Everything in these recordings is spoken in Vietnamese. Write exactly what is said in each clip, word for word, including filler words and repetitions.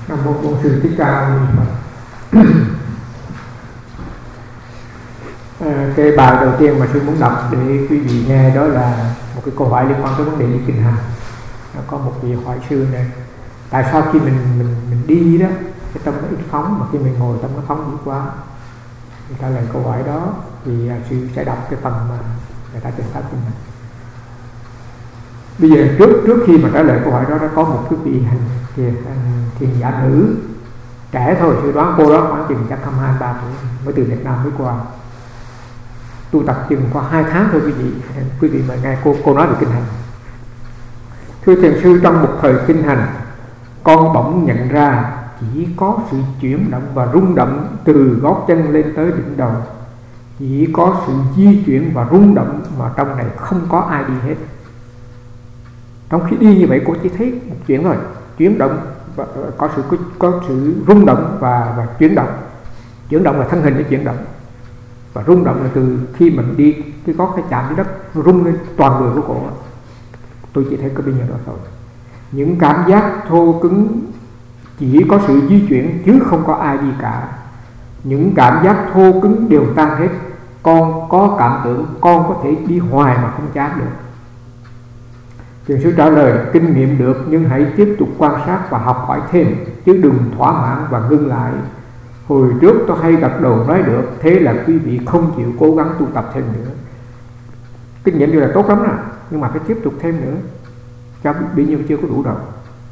Nam mô Bổn Sư Thích Ca Mâu Ni Phật. À, cái bài đầu tiên mà sư muốn đọc để quý vị nghe đó là một cái câu hỏi liên quan tới vấn đề đi kinh hành. Có một vị hỏi sư này: tại sao khi mình mình mình đi đó cái tâm nó ít phóng, mà khi mình ngồi tâm nó phóng dữ quá? Thì trả lời câu hỏi đó thì à, sư sẽ đọc cái phần mà người ta trình pháp kinh hành. Bây giờ trước trước khi mà trả lời câu hỏi đó, đã có một cái vị hành thiền thiền giả nữ trẻ thôi, sư đoán cô đó khoảng chừng chắc hai mươi ba tuổi, mới từ Việt Nam mới qua, tu tập chừng qua hai tháng thôi quý vị. Quý vị mà nghe cô cô nói về kinh hành: thưa thiền sư, trong một thời kinh hành, con bỗng nhận ra chỉ có sự chuyển động và rung động từ gót chân lên tới đỉnh đầu, chỉ có sự di chuyển và rung động mà trong này không có ai đi hết. Trong khi đi như vậy, cô chỉ thấy một chuyện thôi, chuyển động và có sự có, có sự rung động và và chuyển động. Chuyển động là thân hình nó chuyển động, và rung động là từ khi mình đi cái gót cái chạm dưới đất, nó rung lên toàn người của cô. Tôi chỉ thấy có bây giờ đó thôi. Những cảm giác thô cứng chỉ có sự di chuyển chứ không có ai đi cả. Những cảm giác thô cứng đều tan hết. Con có cảm tưởng con có thể đi hoài mà không chán được. Thiền sư trả lời: kinh nghiệm được, nhưng hãy tiếp tục quan sát và học hỏi thêm, chứ đừng thỏa mãn và ngưng lại. Hồi trước tôi hay gật đầu nói được, thế là quý vị không chịu cố gắng tu tập thêm nữa. Kinh nghiệm điều là tốt lắm nè, nhưng mà phải tiếp tục thêm nữa, cho bị nhiêu chưa có đủ đâu.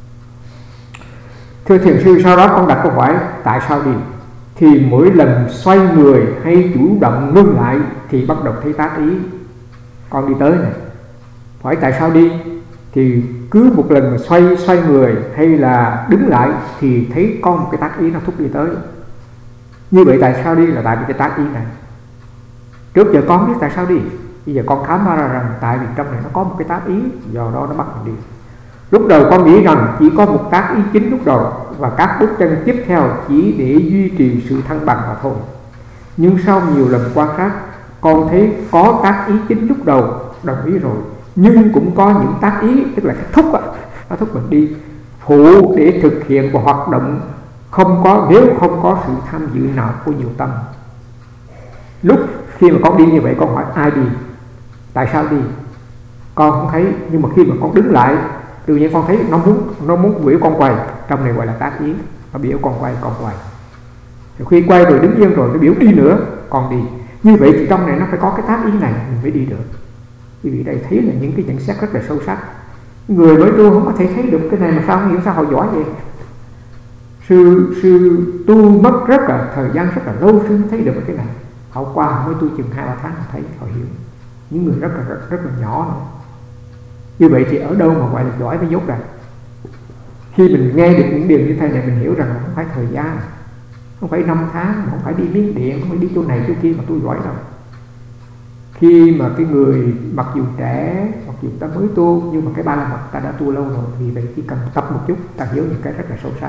Thưa thiền sư, sau đó con đặt câu hỏi tại sao đi, thì mỗi lần xoay người hay chủ động ngưng lại thì bắt đầu thấy tác ý. Con đi tới này, hỏi tại sao đi, thì cứ một lần mà xoay xoay người hay là đứng lại thì thấy có một cái tác ý nó thúc đi tới. Như vậy tại sao đi là tại vì cái tác ý này. Trước giờ con biết tại sao đi, bây giờ con khám phá ra rằng tại vì trong này nó có một cái tác ý, do đó nó bắt mình đi. Lúc đầu con nghĩ rằng chỉ có một tác ý chính lúc đầu, và các bước chân tiếp theo chỉ để duy trì sự thăng bằng mà thôi. Nhưng sau nhiều lần quan sát, con thấy có tác ý chính lúc đầu, đồng ý rồi, nhưng cũng có những tác ý, tức là cái thúc á, nó thúc mình đi phụ để thực hiện một hoạt động không có, nếu không có sự tham dự nào của nhiều tâm. Lúc khi mà con đi như vậy, con hỏi ai đi, tại sao đi, con không thấy. Nhưng mà khi mà con đứng lại, tự nhiên con thấy nó muốn nó muốn biểu con quay, trong này gọi là tác ý, nó biểu con quay, con quay. Rồi khi quay rồi đứng yên rồi nó biểu đi nữa, con đi. Như vậy thì trong này nó phải có cái tác ý này mình mới đi được. Quý vị đây thấy là những cái nhận xét rất là sâu sắc. Người mới tu không có thể thấy được cái này mà sao không hiểu sao họ giỏi vậy. Sư sư tu mất rất là thời gian rất là lâu sư mới thấy được cái này. Họ qua họ mới tu chừng hai ba tháng họ thấy, họ hiểu. Những người rất là rất, rất là nhỏ nữa. Như vậy thì ở đâu mà gọi là giỏi mới dốt ra. Khi mình nghe được những điều như thế này, mình hiểu rằng không phải thời gian, không phải năm tháng, không phải đi Miến Điện, không phải đi chỗ này chỗ kia mà tôi giỏi đâu. Khi mà cái người mặc dù trẻ, mặc dù ta mới tu, nhưng mà cái ba la mật ta đã tu lâu rồi, vì vậy chỉ cần tập một chút ta hiểu những cái rất là sâu sắc.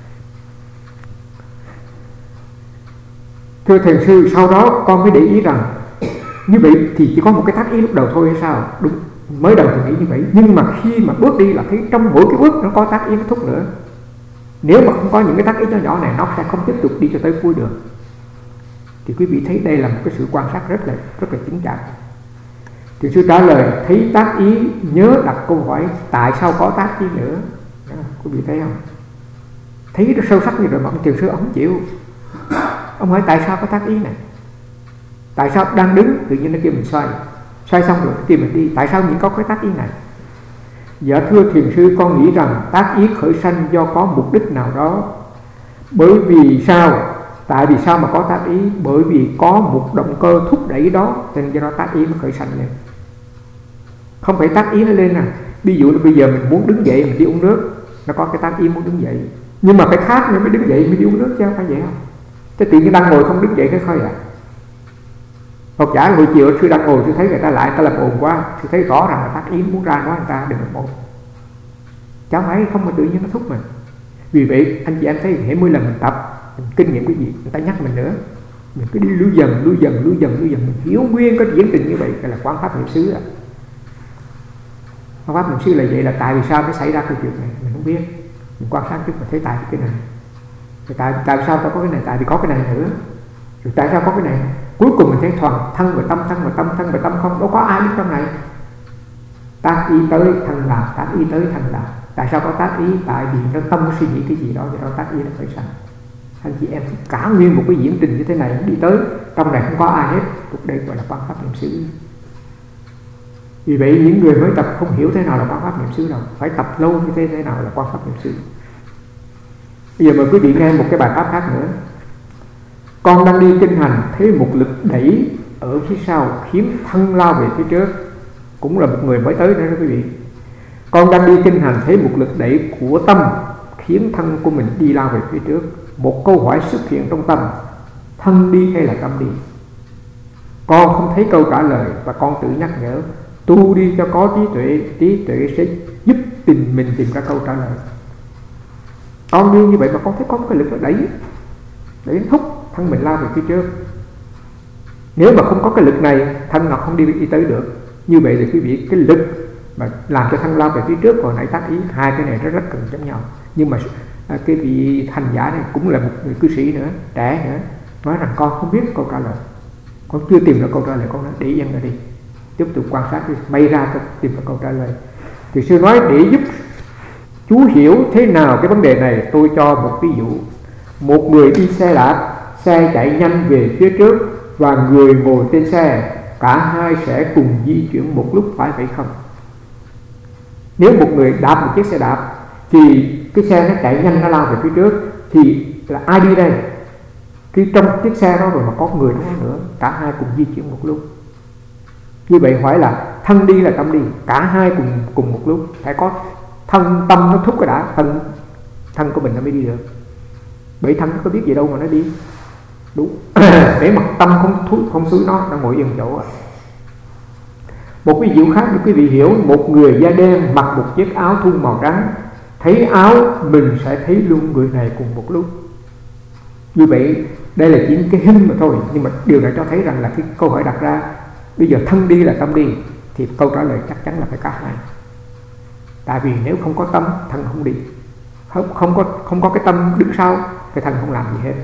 Thưa thiền sư, sau đó con mới để ý rằng như vậy thì chỉ có một cái tác ý lúc đầu thôi hay sao? Đúng, mới đầu thì nghĩ như vậy, nhưng mà khi mà bước đi là thấy trong mỗi cái bước nó có tác ý nó thúc nữa. Nếu mà không có những cái tác ý nhỏ nhỏ này, nó sẽ không tiếp tục đi cho tới cuối được. Thì quý vị thấy đây là một cái sự quan sát rất là rất là chính xác. Thiền sư trả lời: thấy tác ý, nhớ đặt câu hỏi tại sao có tác ý nữa. Đó, quý vị thấy không? Thấy nó sâu sắc như rồi mà ông thiền sư ông không chịu. Ông hỏi tại sao có tác ý này, tại sao đang đứng tự nhiên nó kêu mình xoay, xoay xong rồi kêu mình đi, tại sao những có cái tác ý này? Dạ thưa thiền sư, con nghĩ rằng tác ý khởi sanh do có mục đích nào đó. Bởi vì sao? Tại vì sao mà có tác ý? Bởi vì có một động cơ thúc đẩy đó, nên do đó tác ý nó khởi sanh lên. Không phải tác ý nó lên nè. Ví dụ là bây giờ mình muốn đứng dậy, mình đi uống nước, nó có cái tác ý muốn đứng dậy, nhưng mà phải khát nữa mới đứng dậy mới đi uống nước chứ không phải vậy không? Chứ tự nhiên đang ngồi không đứng dậy cái khơi à. Hoặc giả hồi chiều sư đang ngồi, sư thấy người ta lại, người ta làm ồn quá, sư thấy rõ ràng là tác ý muốn ra nói người ta đừng làm ồn. Cháu ấy không mà tự nhiên nó thúc mình. Vì vậy anh chị em thấy hễ mỗi lần mình tập, mình kinh nghiệm cái gì người ta nhắc mình nữa, mình cứ đi lưu dần lưu dần lưu dần lưu dần, mình hiểu nguyên cái diễn tình như vậy. Cái là quán pháp niệm xứ à. Quán pháp niệm xứ là vậy, là tại vì sao nó xảy ra cái chuyện này mình không biết, mình quan sát trước mà thấy tại cái này. tại, tại sao ta có cái này? Tại vì có cái này nữa. Rồi tại sao có cái này? Cuối cùng mình thấy toàn thân và tâm, thân và tâm, thân và tâm không, đâu có ai biết trong này. Tác ý tới thân đạo, tác ý tới thân đạo. Tại sao có tác ý? Tại vì nó tâm suy nghĩ cái gì đó, thì đó tác ý là phải sanh. Anh chị em cả nguyên một cái diễn trình như thế này đi tới, trong này không có ai hết. Lúc đây gọi là quan pháp niệm xứ. Vì vậy những người mới tập không hiểu thế nào là quan pháp niệm xứ đâu, phải tập lâu như thế thế nào là quan pháp niệm xứ. Bây giờ mời quý vị nghe một cái bài pháp khác nữa. Con đang đi kinh hành, thấy một lực đẩy ở phía sau khiến thân lao về phía trước. Cũng là một người mới tới nữa đó quý vị. Con đang đi kinh hành, thấy một lực đẩy của tâm khiến thân của mình đi lao về phía trước. Một câu hỏi xuất hiện trong tâm: thân đi hay là tâm đi? Con không thấy câu trả lời và con tự nhắc nhở: tu đi cho có trí tuệ, trí tuệ sẽ giúp tìm mình tìm ra câu trả lời. Con đi như vậy mà con thấy có một cái lực đẩy, đẩy thúc thân mình lao về phía trước. Nếu mà không có cái lực này, thân nào không đi, đi tới được. Như vậy thì quý vị, cái lực mà làm cho thân lao về phía trước, hồi nãy tác ý, hai cái này rất rất cần giống nhau. Nhưng mà à, cái vị hành giả này cũng là một người cư sĩ nữa, trẻ nữa, nói rằng con không biết câu trả lời, con chưa tìm được câu trả lời. Con nói để yên ra đi, tiếp tục quan sát đi, bay ra cho tìm được câu trả lời. Thì sư nói để giúp chú hiểu thế nào cái vấn đề này, tôi cho một ví dụ. Một người đi xe đạp, xe chạy nhanh về phía trước và người ngồi trên xe, cả hai sẽ cùng di chuyển một lúc, phải vậy không? Nếu một người đạp một chiếc xe đạp thì cái xe nó chạy nhanh, nó lao về phía trước, thì là ai đi đây? Khi trong chiếc xe đó rồi mà có người đó nữa, cả hai cùng di chuyển một lúc. Như vậy hỏi là thân đi là tâm đi, cả hai cùng cùng một lúc. Phải có thân, tâm nó thúc cái đã, thân thân của mình nó mới đi được. Bởi thân nó có biết gì đâu mà nó đi. Đúng. Để mặt tâm không thúc, không xúi nó, nó ngồi yên chỗ. Một ví dụ khác để quý vị hiểu. Một người da đen mặc một chiếc áo thun màu trắng, thấy áo mình sẽ thấy luôn người này cùng một lúc. Như vậy đây là chỉ cái hình mà thôi, nhưng mà điều này cho thấy rằng là cái câu hỏi đặt ra bây giờ thân đi là tâm đi, thì câu trả lời chắc chắn là phải cả hai. Tại vì nếu không có tâm, thân không đi. Không, không có không có cái tâm đứng sau, cái thân không làm gì hết.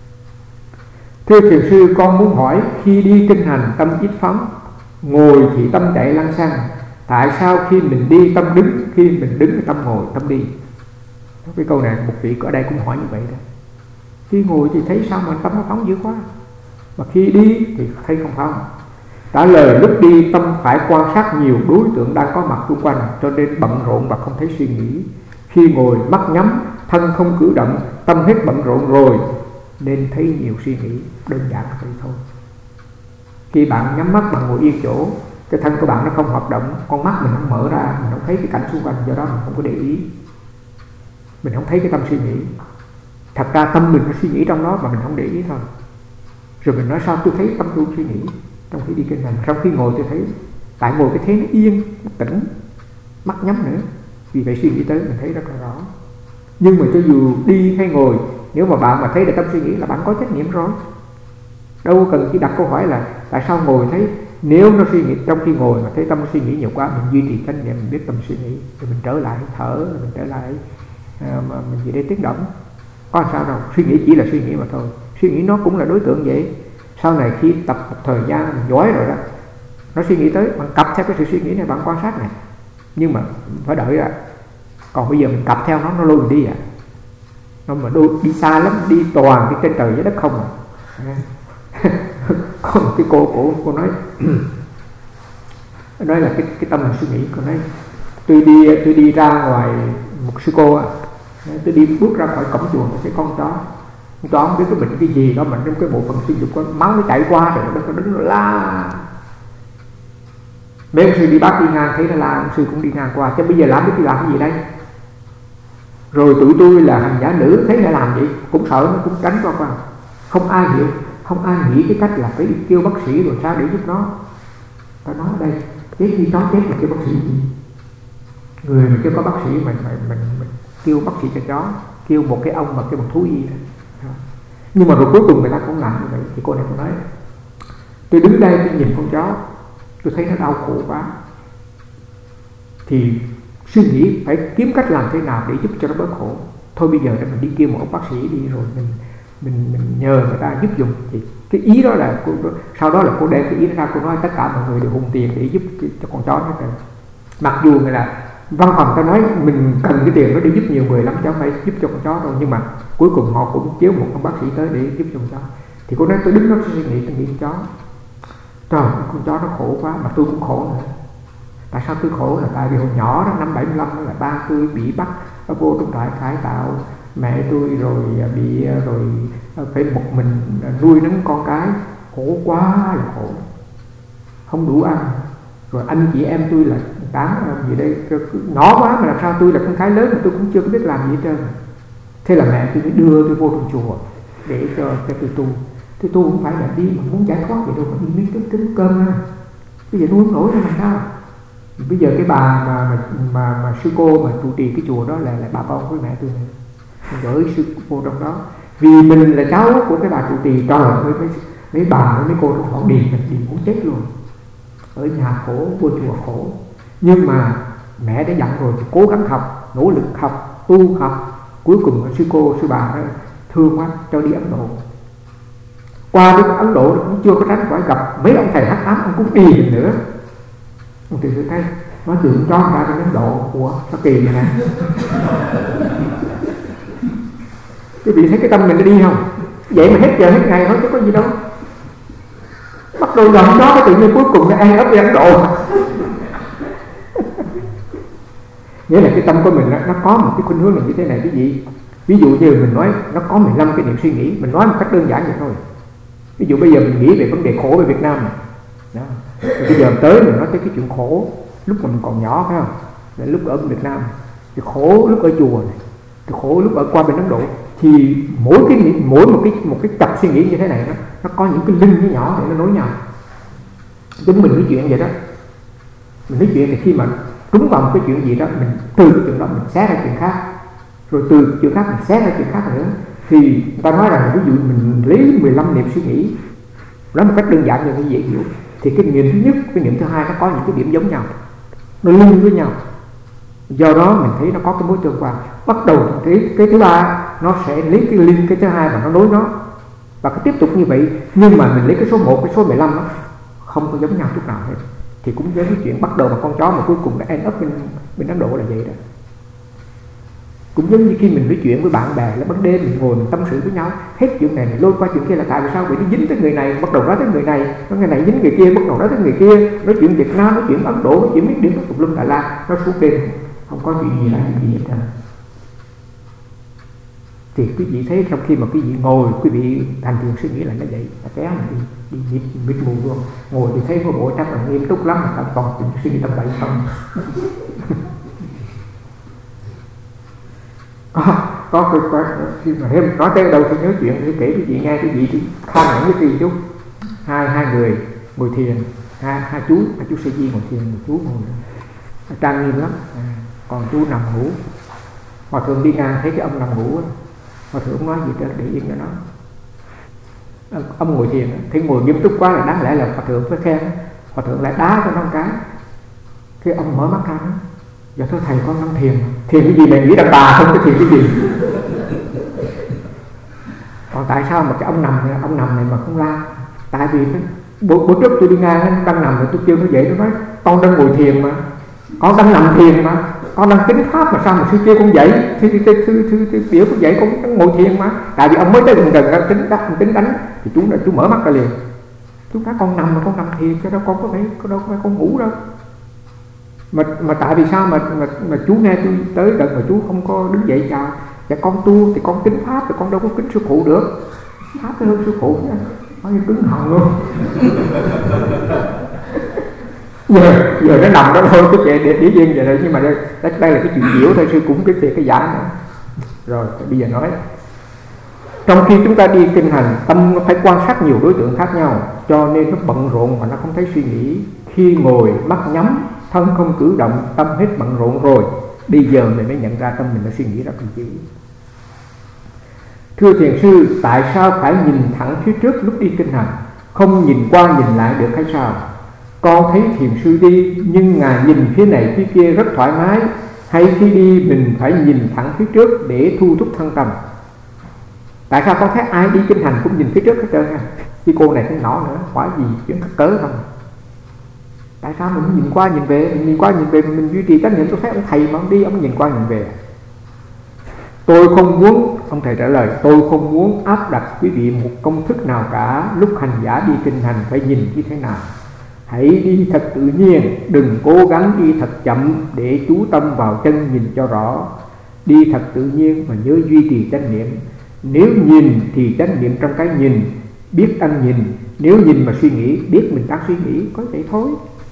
Thưa thiền sư, con muốn hỏi, khi đi kinh hành tâm ít phóng, ngồi thì tâm chạy lăng xăng, tại sao khi mình đi tâm đứng, khi mình đứng tâm ngồi, tâm đi? Cái câu này một vị ở đây cũng hỏi như vậy đó. Khi ngồi thì thấy sao mà tâm nó phóng dữ quá, mà khi đi thì thấy không phóng. Trả lời: lúc đi tâm phải quan sát nhiều đối tượng đang có mặt xung quanh, cho nên bận rộn và không thấy suy nghĩ. Khi ngồi mắt nhắm, thân không cử động, tâm hết bận rộn rồi nên thấy nhiều suy nghĩ. Đơn giản vậy thôi. Khi bạn nhắm mắt, bạn ngồi yên chỗ, cái thân của bạn nó không hoạt động, con mắt mình không mở ra, mình không thấy cái cảnh xung quanh, do đó mình không có để ý, mình không thấy cái tâm suy nghĩ. Thật ra tâm mình nó suy nghĩ trong đó mà mình không để ý thôi. Rồi mình nói sao tôi thấy tâm tôi suy nghĩ trong khi đi kinh hành, trong khi ngồi tôi thấy, tại ngồi cái thế nó yên, nó tỉnh, mắt nhắm nữa, vì vậy suy nghĩ tới mình thấy rất là rõ. Nhưng mà cho dù đi hay ngồi, nếu mà bạn mà thấy được tâm suy nghĩ là bạn có trách nhiệm rồi. Đâu cần chỉ đặt câu hỏi là tại sao ngồi thấy, nếu nó suy nghĩ trong khi ngồi mà thấy tâm suy nghĩ nhiều quá, mình duy trì chánh niệm, mình biết tâm suy nghĩ, rồi mình trở lại thở, rồi mình trở lại à, mà mình chỉ để tiếng động, có sao đâu. Suy nghĩ chỉ là suy nghĩ mà thôi, suy nghĩ nó cũng là đối tượng vậy. Sau này khi tập một thời gian mình giỏi rồi đó, nó suy nghĩ tới, bạn cặp theo cái sự suy nghĩ này, bạn quan sát này, nhưng mà phải đợi à. Còn bây giờ mình cặp theo nó, nó lôi mình đi à, nó mà đôi, đi xa lắm, đi toàn đi trên trời dưới đất không à. Có một cái cô cổ cô nói nói là cái cái tâm là suy nghĩ. Cô nói tôi đi tôi đi ra ngoài một sư cô, tôi đi bước ra khỏi cổng chùa, cái con chó con chó không biết cái bệnh cái gì đó, mà trong cái bộ phận sinh dục có máu nó chảy qua rồi nó đứng nó la. Mấy ông sư đi bác đi ngang thấy nó la, ông sư cũng đi ngang qua, chứ bây giờ làm biết đi làm cái gì đây. Rồi tụi tôi là hành giả nữ thấy nó làm vậy cũng sợ, nó cũng tránh qua qua. Không ai hiểu, không ai nghĩ cái cách là phải đi kêu bác sĩ rồi sao để giúp nó. Ta nói ở đây, chết khi chó chết mà kêu bác sĩ gì? Người mà kêu có bác sĩ mình, mình, mình, mình kêu bác sĩ cho chó, kêu một cái ông mà kêu một thú y. Nhưng mà rồi cuối cùng người ta cũng làm như vậy. Thì cô này cũng nói, tôi đứng đây tôi nhìn con chó, tôi thấy nó đau khổ quá, thì suy nghĩ phải kiếm cách làm thế nào để giúp cho nó bớt khổ. thôi bây giờ để mình đi kêu một ông bác sĩ đi, rồi mình mình mình nhờ người ta giúp dùng. Thì cái ý đó là cô, sau đó là cô đem cái ý đó ra, cô nói tất cả mọi người đều hùng tiền để giúp cho con chó nó. Mặc dù là văn phòng ta nói mình cần cái tiền đó để giúp nhiều người lắm, cháu phải giúp cho con chó thôi, nhưng mà cuối cùng họ cũng chiếu một ông bác sĩ tới để giúp cho con chó. Thì cô nói tôi đứng đó suy nghĩ, tôi nghĩ con chó, trời, con chó nó khổ quá, mà tôi cũng khổ nữa. Tại sao tôi khổ? Là tại vì hồi nhỏ đó, năm bảy mươi lăm là ba tôi bị bắt vô trong trại cải tạo, mẹ tôi rồi bị rồi phải một mình nuôi nấng con cái, khổ quá là khổ, không đủ ăn. Rồi anh chị em tôi là tám gì đây nhỏ quá, mà làm sao tôi là con cái lớn mà tôi cũng chưa có biết làm gì hết trơn. Thế là mẹ tôi mới đưa tôi vô trong chùa để cho, cho tôi tu. Tôi tu không phải là đi mà muốn giải thoát vậy đâu, mà đi miếng kiếm kiếm cơm ha. Bây giờ nuôi không nổi làm sao? Bây giờ cái bà mà mà mà, mà sư cô mà trụ trì cái chùa đó là là bà con với mẹ tôi này, mình gửi sư cô trong đó. Vì mình là cháu của cái bà trụ trì, trời ơi, mấy mấy bà với mấy cô trong họ điền mình điền muốn chết luôn. Ở nhà khổ, vô chùa khổ, nhưng mà mẹ đã dặn rồi, cố gắng học, nỗ lực học, tu học. Cuối cùng sư cô sư bà đó thương quá cho đi Ấn Độ. Qua đến Ấn Độ cũng chưa có tránh khỏi gặp mấy ông thầy hắc ám, ông cũng đi nữa. Ông thì tôi thấy nói chuyện cho người ta đến Ấn Độ, ủa sao kỳ vậy nè. Quý vị thấy cái tâm mình nó đi không? Vậy mà hết giờ hết ngày thôi chứ có gì đâu. Bắt đầu gần đó cái tự nhiên cuối cùng nó ăn ấp đi Ấn Độ. Nghĩa là cái tâm của mình nó, nó có một cái khuynh hướng là như thế này quý vị. Ví dụ như mình nói nó có mười lăm cái niệm suy nghĩ, mình nói một cách đơn giản vậy thôi. Ví dụ bây giờ mình nghĩ về vấn đề khổ về Việt Nam này. Đó. Rồi bây giờ tới mình nói tới cái chuyện khổ lúc mà mình còn nhỏ, phải không? Là lúc ở Việt Nam, thì khổ lúc ở chùa này, thì khổ lúc ở qua bên Ấn Độ. Thì mỗi cái mỗi một cái một cái cặp suy nghĩ như thế này nó nó có những cái link nó nhỏ để nó nối nhau. Chúng mình nói chuyện vậy đó, mình nói chuyện thì khi mà trúng vào một cái chuyện gì đó, mình từ cái chuyện đó mình xé ra chuyện khác, rồi từ chuyện khác mình xé ra chuyện khác nữa. Thì người ta nói rằng ví dụ mình lấy mười lăm niệm suy nghĩ, nói một cách đơn giản cho dễ hiểu, thì cái niệm thứ nhất, cái niệm thứ hai nó có những cái điểm giống nhau, nó link với nhau. Do đó mình thấy nó có cái mối tương quan. Bắt đầu cái, cái thứ ba nó sẽ lấy cái link cái thứ hai và nó nối nó, và cứ tiếp tục như vậy. Nhưng mà mình lấy cái số một, cái số mười lăm đó, không có giống nhau chút nào hết. Thì cũng với cái chuyện bắt đầu mà con chó mà cuối cùng đã end up bên, bên Ấn Độ là vậy đó. Cũng giống như khi mình nói chuyện với bạn bè, là ban đêm mình ngồi mình tâm sự với nhau, hết chuyện này mình lôi qua chuyện kia, là tại vì sao? Vì nó dính tới người này, bắt đầu nói tới người này, nói người này dính người kia, bắt đầu nói tới người kia, nói chuyện Việt Nam, nói chuyện Ấn Độ, nói chuyện Miến Điện, nói tùm lum Đà La, nó suốt đêm không có chuyện gì là gì hết trơn. Thì quý vị thấy trong khi mà quý vị ngồi, quý vị thành thiền suy nghĩ là nó vậy, là kéo mình đi đi mịt mịt mù luôn. Ngồi thì thấy có bộ chắc là nghiêm túc lắm, mà còn suy nghĩ tâm bậy không. có có cái có, khi mà thêm nói tới đâu thì nhớ chuyện thì kể quý vị nghe, quý vị thì khan hẳn cái gì chút. Hai hai người ngồi thiền, hai hai chú, hai chú Sĩ Di ngồi thiền, một chú ngồi trang nghiêm lắm, à, còn chú nằm ngủ. Hòa thượng đi ngang thấy cái ông nằm ngủ, Hòa thượng nói gì đó để yên cho nó. Ông ngồi thiền thấy ngồi nghiêm túc quá là đáng lẽ là Hòa thượng phải khen, Hòa thượng lại đá cho nó một cái. Cái ông mở mắt ra nói: dạ thưa thầy, con đang thiền. Thiền cái gì mày nghĩ đàn bà không, cái thiền cái gì? Còn tại sao mà cái ông nằm này, ông nằm này mà không la? Tại vì cái bữa, bữa trước tôi đi ngang, nó đang nằm rồi tôi kêu nó dậy, nó nói con đang ngồi thiền mà, con đang nằm thiền mà, con đang tính pháp mà sao mà sư kêu con dậy? Thì thì thì thì biểu con dậy, con đang ngồi thiền mà. Tại vì ông mới tới gần gần ra tính đánh, tính đánh thì chú chú mở mắt ra liền. Chú nói con nằm mà con nằm thiền, cho đâu con có phải có đâu có phải con ngủ đâu. Mà mà tại vì sao mà mà, mà chú nghe tôi tới gần mà chú không có đứng dậy chào? Dạ con tu thì con kính pháp thì con đâu có kính sư phụ được. Pháp cái hơn sư phụ nha, nói như cứng họng luôn. giờ giờ nó nằm đó thôi, cứ để để để yên vậy rồi. Nhưng mà đây, đây là cái chuyện diễu thôi, sư cũng cái việc cái giải nữa. Rồi bây giờ nói, trong khi chúng ta đi kinh hành, tâm nó phải quan sát nhiều đối tượng khác nhau, cho nên nó bận rộn mà nó không thấy suy nghĩ. Khi ngồi mắt nhắm, thân không cử động, tâm hết bận rộn rồi, bây giờ mình mới nhận ra tâm mình nó suy nghĩ rất là kỹ. Thưa thiền sư, tại sao phải nhìn thẳng phía trước lúc đi kinh hành, không nhìn qua nhìn lại được hay sao? Con thấy thiền sư đi, nhưng ngài nhìn phía này phía kia rất thoải mái, hay khi đi mình phải nhìn thẳng phía trước để thu thúc thân tâm. Tại sao con thấy ai đi kinh hành cũng nhìn phía trước hết trơn ha? Cái cô này cũng nhỏ nữa, quả gì chuyện cắt cớ không? Tại sao mình nhìn qua nhìn về, mình nhìn qua nhìn về mình duy trì chánh niệm? Tôi thấy ông thầy mà ông đi ông nhìn qua nhìn về. Tôi không muốn, ông thầy trả lời, tôi không muốn áp đặt quý vị một công thức nào cả. Lúc hành giả đi kinh hành phải nhìn như thế nào? Hãy đi thật tự nhiên, đừng cố gắng đi thật chậm để chú tâm vào chân nhìn cho rõ. Đi thật tự nhiên mà nhớ duy trì chánh niệm. Nếu nhìn thì chánh niệm trong cái nhìn, biết đang nhìn. Nếu nhìn mà suy nghĩ, biết mình đang suy nghĩ, có vậy thôi.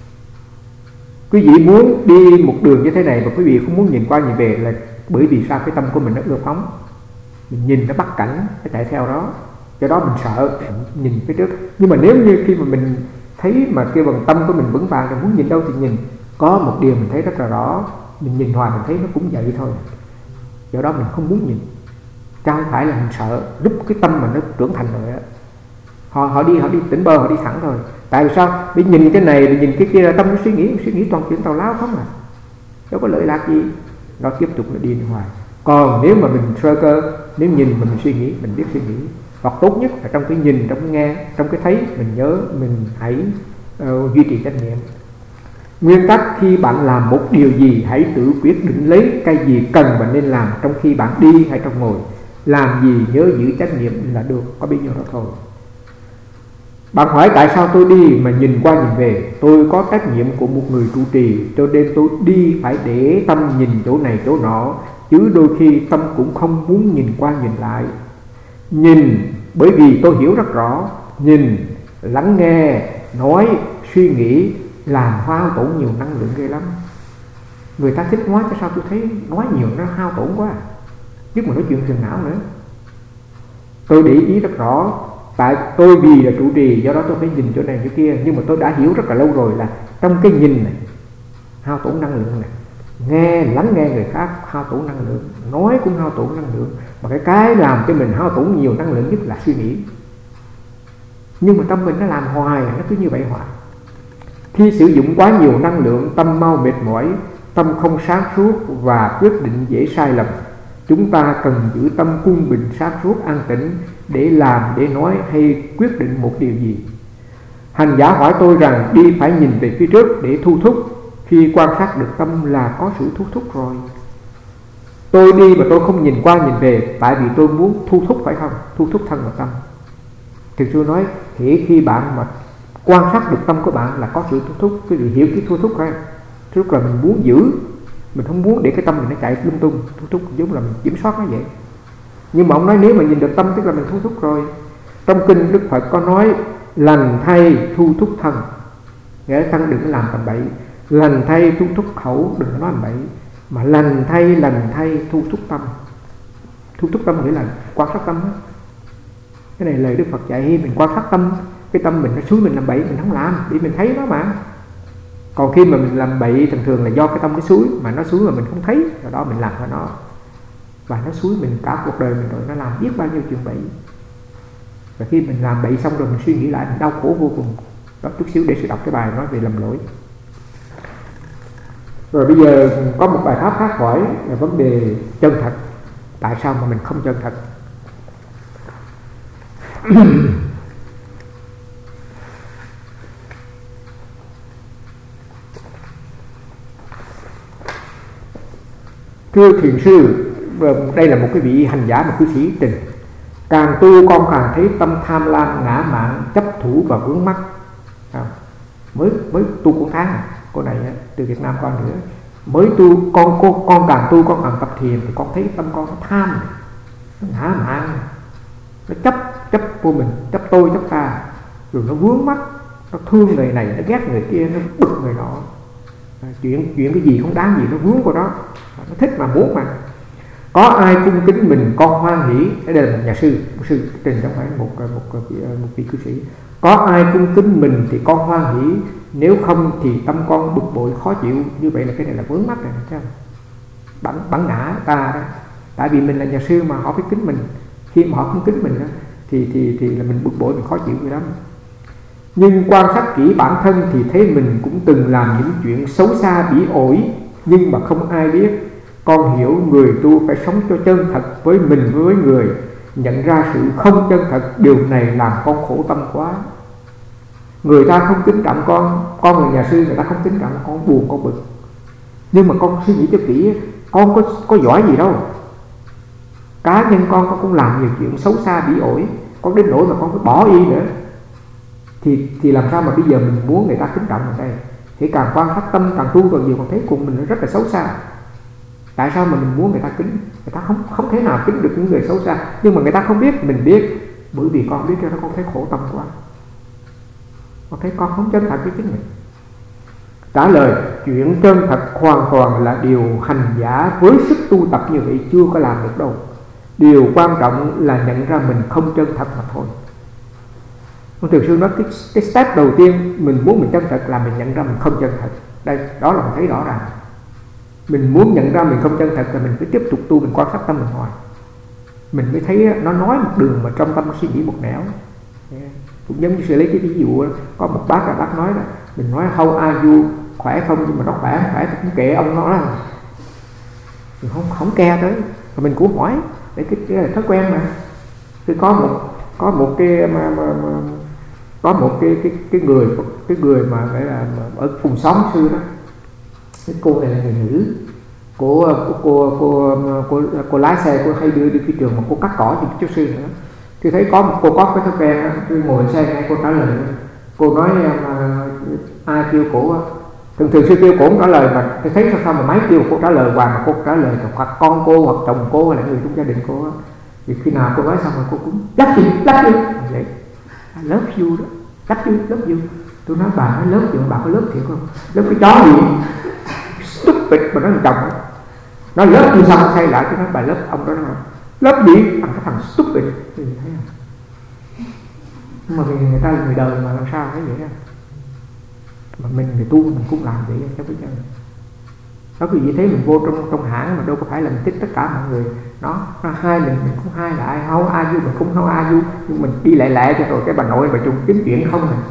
Quý vị muốn đi một đường như thế này mà quý vị không muốn nhìn qua nhìn về là bởi vì sao? Cái tâm của mình nó ưa phóng, mình nhìn nó bắt cảnh, nó chạy theo đó, do đó mình sợ nhìn phía trước. Nhưng mà nếu như khi mà mình thấy mà kêu bằng tâm của mình vững vàng rồi muốn nhìn đâu thì nhìn, có một điều mình thấy rất là rõ, mình nhìn hoài mình thấy nó cũng vậy thôi, do đó mình không muốn nhìn. Chứ không phải là mình sợ lúc cái tâm mình nó trưởng thành rồi á, họ họ đi họ đi tỉnh bơ, họ đi thẳng thôi. Tại vì sao? Bị nhìn cái này rồi nhìn cái kia, tâm nó suy nghĩ suy nghĩ toàn chuyện tào lao không à, đâu có lợi lạc gì, nó tiếp tục nó đi hoài. Còn nếu mà mình sơ cơ, nếu nhìn mà mình suy nghĩ, mình biết suy nghĩ, hoặc tốt nhất là trong cái nhìn, trong cái nghe, trong cái thấy, mình nhớ mình hãy uh, duy trì chánh niệm. Nguyên tắc khi bạn làm một điều gì, hãy tự quyết định lấy cái gì cần và nên làm trong khi bạn đi hay trong ngồi. Làm gì nhớ giữ chánh niệm là được, có bấy nhiêu đó thôi. Bạn hỏi tại sao tôi đi mà nhìn qua nhìn về? Tôi có trách nhiệm của một người trụ trì, cho nên tôi đi phải để tâm nhìn chỗ này chỗ nọ, chứ đôi khi tâm cũng không muốn nhìn qua nhìn lại. Nhìn bởi vì tôi hiểu rất rõ, nhìn, lắng nghe, nói, suy nghĩ làm hao tổn nhiều năng lượng ghê lắm. Người ta thích nói, tại sao tôi thấy nói nhiều nó hao tổn quá, chứ mà nói chuyện trường não nữa. Tôi để ý rất rõ, tại tôi vì là trụ trì, do đó tôi phải nhìn chỗ này chỗ kia. Nhưng mà tôi đã hiểu rất là lâu rồi là trong cái nhìn này hao tổn năng lượng này, nghe, lắng nghe người khác hao tổn năng lượng, nói cũng hao tổn năng lượng. Mà cái cái làm cho mình hao tổn nhiều năng lượng nhất là suy nghĩ. Nhưng mà tâm mình nó làm hoài, nó cứ như vậy hoài. Khi sử dụng quá nhiều năng lượng, tâm mau mệt mỏi, tâm không sáng suốt và quyết định dễ sai lầm. Chúng ta cần giữ tâm quân bình sáng suốt an tĩnh để làm, để nói hay quyết định một điều gì. Hành giả hỏi tôi rằng đi phải nhìn về phía trước để thu thúc. Khi quan sát được tâm là có sự thu thúc rồi. Tôi đi mà tôi không nhìn qua nhìn về, tại vì tôi muốn thu thúc, phải không? Thu thúc thân và tâm. Thực sự nói, khi khi bạn mà quan sát được tâm của bạn là có sự thu thúc. Cái gì hiểu cái thu thúc ha? Thu thúc là mình muốn giữ, mình không muốn để cái tâm mình nó chạy lung tung. Thu thúc giống là mình kiểm soát nó vậy. Nhưng mà ông nói nếu mà nhìn được tâm tức là mình thu thúc rồi. Trong kinh Đức Phật có nói lành thay thu thúc thân, nghĩa là thân đừng có làm tầm bậy. Lành thay thu thúc khẩu, đừng có nói tầm bậy. Mà lành thay lành thay thu thúc tâm. Thu thúc tâm nghĩa là quan sát tâm đó. Cái này lời Đức Phật dạy mình quan sát tâm. Cái tâm mình nó xúi mình làm bậy, mình không làm để mình thấy nó mà. Còn khi mà mình làm bậy thường thường là do cái tâm nó xúi, mà nó xúi mà mình không thấy, rồi đó mình làm cho nó, và nó xúi mình cả cuộc đời mình rồi, nó làm biết bao nhiêu chuyện bậy. Và khi mình làm bậy xong rồi mình suy nghĩ lại, mình đau khổ vô cùng. Đó, chút xíu để sẽ đọc cái bài nói về lầm lỗi. Rồi bây giờ có một bài pháp khác hỏi là vấn đề chân thật. Tại sao mà mình không chân thật? Thưa thiền sư, đây là một cái vị hành giả, một cư sĩ trình. Càng tu con càng thấy tâm tham lam, ngã mạn, chấp thủ và vướng mắc. À, mới mới tu cũng tháng này, cô này từ Việt Nam con nữa. Mới tu con con con càng tu con càng tập thiền thì con thấy tâm con nó tham này, nó ngã mạn, nó chấp chấp vô mình, chấp tôi chấp ta, rồi nó vướng mắc, nó thương người này, nó ghét người kia, nó bực người nọ. À, chuyện chuyện cái gì không đáng gì nó vướng vào đó, nó thích mà muốn mà. Có ai cung kính mình con hoan hỷ. Đây là một nhà sư, một sư trình, không phải một một một, một vị cư sĩ. Có ai cung kính mình thì con hoan hỷ, nếu không thì tâm con bực bội khó chịu. Như vậy là cái này là vướng mắc này, chứ bản bản ngã ta đó. Tại vì mình là nhà sư mà họ phải kính mình, khi mà họ không kính mình đó, thì thì thì là mình bực bội, mình khó chịu vậy lắm. Nhưng quan sát kỹ bản thân thì thấy mình cũng từng làm những chuyện xấu xa bỉ ổi, nhưng mà không ai biết. Con hiểu người tu phải sống cho chân thật với mình với người, nhận ra sự không chân thật. Điều này làm con khổ tâm quá. Người ta không kính trọng con, con là nhà sư, người ta không kính trọng con, buồn con bực. Nhưng mà con suy nghĩ cho kỹ, con có, có giỏi gì đâu. Cá nhân con, con cũng làm nhiều chuyện xấu xa bỉ ổi, con đến nỗi mà con phải bỏ y nữa. Thì, thì làm sao mà bây giờ mình muốn người ta kính trọng mình đây? Thì càng quan phát tâm, càng tu càng nhiều, còn thấy cùng mình rất là xấu xa. Tại sao mà mình muốn người ta kính? Người ta không không thể nào kính được những người xấu xa. Nhưng mà người ta không biết, mình biết. Bởi vì con biết cho nó, con thấy khổ tâm quá. Con thấy con không chân thật với chính mình. Trả lời, chuyện chân thật hoàn toàn là điều hành giả với sức tu tập như vậy chưa có làm được đâu. Điều quan trọng là nhận ra mình không chân thật mà thôi. Ông Thiền sư nói cái, cái step đầu tiên mình muốn mình chân thật là mình nhận ra mình không chân thật. Đây, đó là mình thấy rõ ràng. Mình muốn nhận ra mình không chân thật là mình phải tiếp tục tu, mình quan sát tâm mình hoài. Mình mới thấy nó nói một đường mà trong tâm suy nghĩ một nẻo. Cũng giống như sẽ lấy cái ví dụ, có một bác là bác nói là mình nói how are you, khỏe không, nhưng mà nó khỏe không khỏe thì cũng kệ ông nó là mình không không ke tới. Và mình cũng hỏi để cái, cái là thói quen mà. Thì có một có một cái mà, mà, mà có một cái cái cái người cái người mà phải là ở cùng xóm xưa đó. Cái cô này là người nữ, cô cô cô cô, cô, cô lái xe, cô hay đưa đi cái trường mà cô cắt cỏ cho chú sư nữa. Thì thấy có một cô có cái thói quen, tôi ngồi xe nghe cô trả lời. Cô nói mà ai kêu cổ, thường thường sư kêu cổ không trả lời, mà tôi thấy sao sao mà máy kêu cô trả lời hoài mà cô trả lời, hoặc con cô hoặc chồng cô hay là người trong gia đình cô. Thì khi nào cô nói xong rồi cô cũng love you, love you vậy, I love you đó, love you, love you. Tôi nói bà nói love you, bà có love thiệt không? Love cái chó gì? Stupid mà nói thằng chồng đó. Nó love you xong say lại, tôi nói bà love ông đó đó. Love gì? Thằng cái thằng stupid. Thì thấy không? Nhưng mà vì người ta là người đời mà làm sao thấy vậy đó. Mà mình người tu mình cũng làm vậy cho cái chân. Đó quý vị thấy mình vô trong trong hãng mà đâu có phải là mình thích tất cả mọi người. Nó, nó hai mình mình cũng hai lại, không ai du mình cũng không ai du, nhưng mình đi lại lẹ cho rồi cái bà nội bà chung kiếm chuyện không này.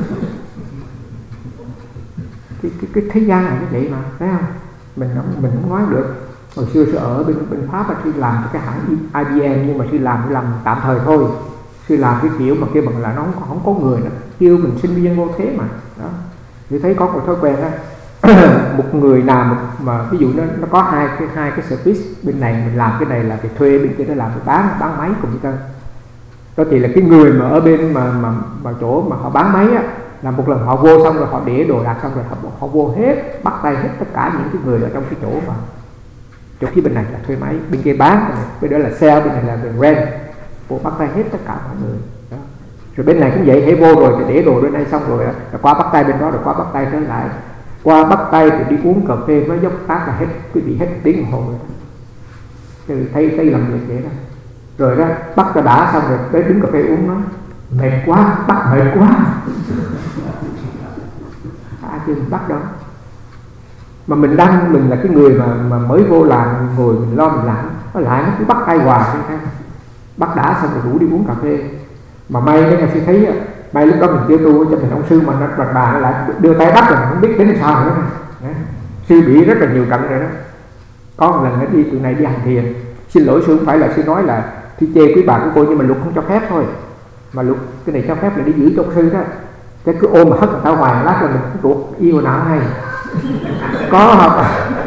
Cái cái cái thế gian này nó vậy mà, thấy không? Mình mình không nói được. Hồi xưa sư ở bên bên Pháp là sư làm cái hãng I B M, nhưng mà sư làm làm tạm thời thôi. Sư làm cái kiểu mà kia bằng là nó không, không có người nữa, kêu mình sinh viên vô thế mà. Đó. Sư thấy có một thói quen đó. Một người làm một, mà ví dụ nó nó có hai cái hai cái service, bên này mình làm cái này là cái thuê, bên kia nó làm cái bán bán máy computer. Đó thì là cái người mà ở bên mà mà mà chỗ mà họ bán máy á, là một lần họ vô xong rồi họ để đồ đạc xong rồi họ, họ vô hết, bắt tay hết tất cả những cái người ở trong cái chỗ mà chỗ phía bên này là thuê máy, bên kia bán, bên đó là sale, bên này là bên rent, vô bắt tay hết tất cả mọi người. Đó. Rồi bên này cũng vậy, hãy vô rồi thì để đồ bên đây xong rồi, rồi qua bắt tay bên đó, rồi qua bắt tay trở lại, qua bắt tay thì đi uống cà phê với dốc tác là hết quý vị hết tiếng đồng hồ rồi. Từ thấy thấy làm việc vậy đó. Rồi đó bắt ra đã xong rồi tới đứng cà phê uống nói mệt quá, bắt mệt quá. À chứ mình bắt đó. Mà mình đang mình là cái người mà mà mới vô làm, mình ngồi mình lo mình làm, nó lại nó cứ bắt tay hoài thế. Bắt đã xong rồi rủ đi uống cà phê. Mà may cái nhà sư thấy may lúc đó mình chưa tu cho mình ông sư mà nó bà, bà lại đưa tay bắt rồi mình không biết đến sao nữa. Đấy. Sư bị rất là nhiều trận rồi đó. Có một lần nó đi từ này đi hành thiền, xin lỗi sư không phải là sư nói là sư chê quý bà của cô, nhưng mà luật không cho phép thôi. Mà luật cái này cho phép là đi giữ cho ông sư đó. Cái cứ ôm mà hất người ta hoài lát là mình cũng tuột yêu nào hay. Có không?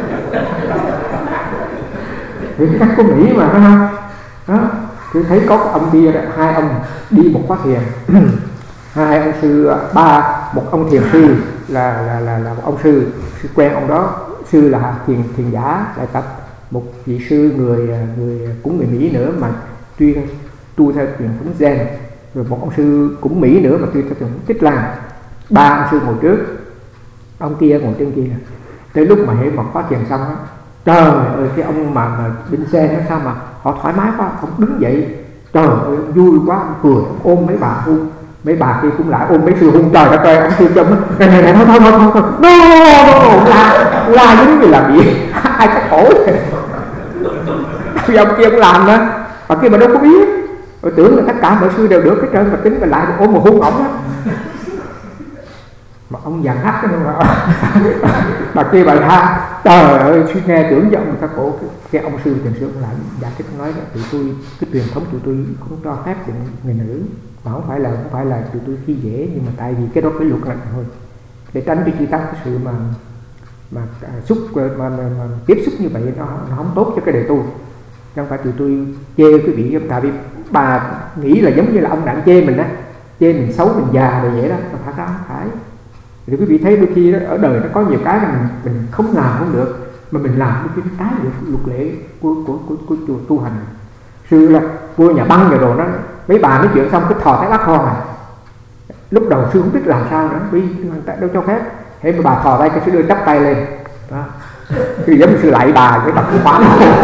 Thì cái cách của Mỹ mà phải không? Đó. Tôi thấy có ông kia đó, hai ông đi một khóa thiền. Hai ông sư ba, một ông thiền sư là là là là một ông sư, sư quen ông đó, sư là thiền thiền giả đại tập, một vị sư người người cũng người Mỹ nữa mà tuy tu theo truyền thống Zen, rồi một ông sư cũng Mỹ nữa mà tuy theo truyền thống Tích Lan. Ba ông sư ngồi trước, ông kia ngồi trên kia. Tới lúc mà hệ một khóa thiền xong á, trời ơi cái ông mà, mà bên xe nó sao mà họ thoải mái quá, ông đứng dậy, trời ơi vui quá, ông cười, ông ôm mấy bà hung, mấy bà kia cũng lại ôm mấy sư hung, trời đất ơi, ông sư châm này này này thôi thôi thôi thôi thôi, no no la la giống như là bị ai cắt cổ. Vì ông kia cũng làm đó, mà kia mà đâu có biết, rồi tưởng là tất cả mọi sư đều được cái trơn, mà tính mà lại ôm một hung ổng đó. mà ông giảng hát cái mà bà kia bà tha, trời ơi, sư nghe tưởng cho ông người ta cổ. Cái, cái ông sư tiền sư ông lại giải thích nói là tụi tôi, cái truyền thống tụi tôi không cho phép chuyện người nữ, mà không phải là không phải là tụi tôi khi dễ, nhưng mà tại vì cái đó cái luật lệnh thôi, để tránh cái chi tắc cái sự mà mà à, xúc mà, mà, mà tiếp xúc như vậy nó, nó không tốt cho cái đề tu. Không phải tụi tôi chê quý vị, tại vì bà nghĩ là giống như là ông đang chê mình á, chê mình xấu, mình già rồi vậy đó, mà thật ra không phải. Thì quý vị thấy đôi khi đó, ở đời nó có nhiều cái là mình, mình không làm không được, mà mình làm đôi khi nó trái được luật lệ của của của, của, của tu hành. Sư là vua nhà Băng rồi đồ đó, mấy bà nói chuyện xong cái thò tay bắt thò này. Lúc đầu sư không biết làm sao nữa, vì đâu cho phép. Thế mà bà thò tay cái sư đưa chắp tay lên đó. Thì giống như sư lại bà cái đập cái khóa.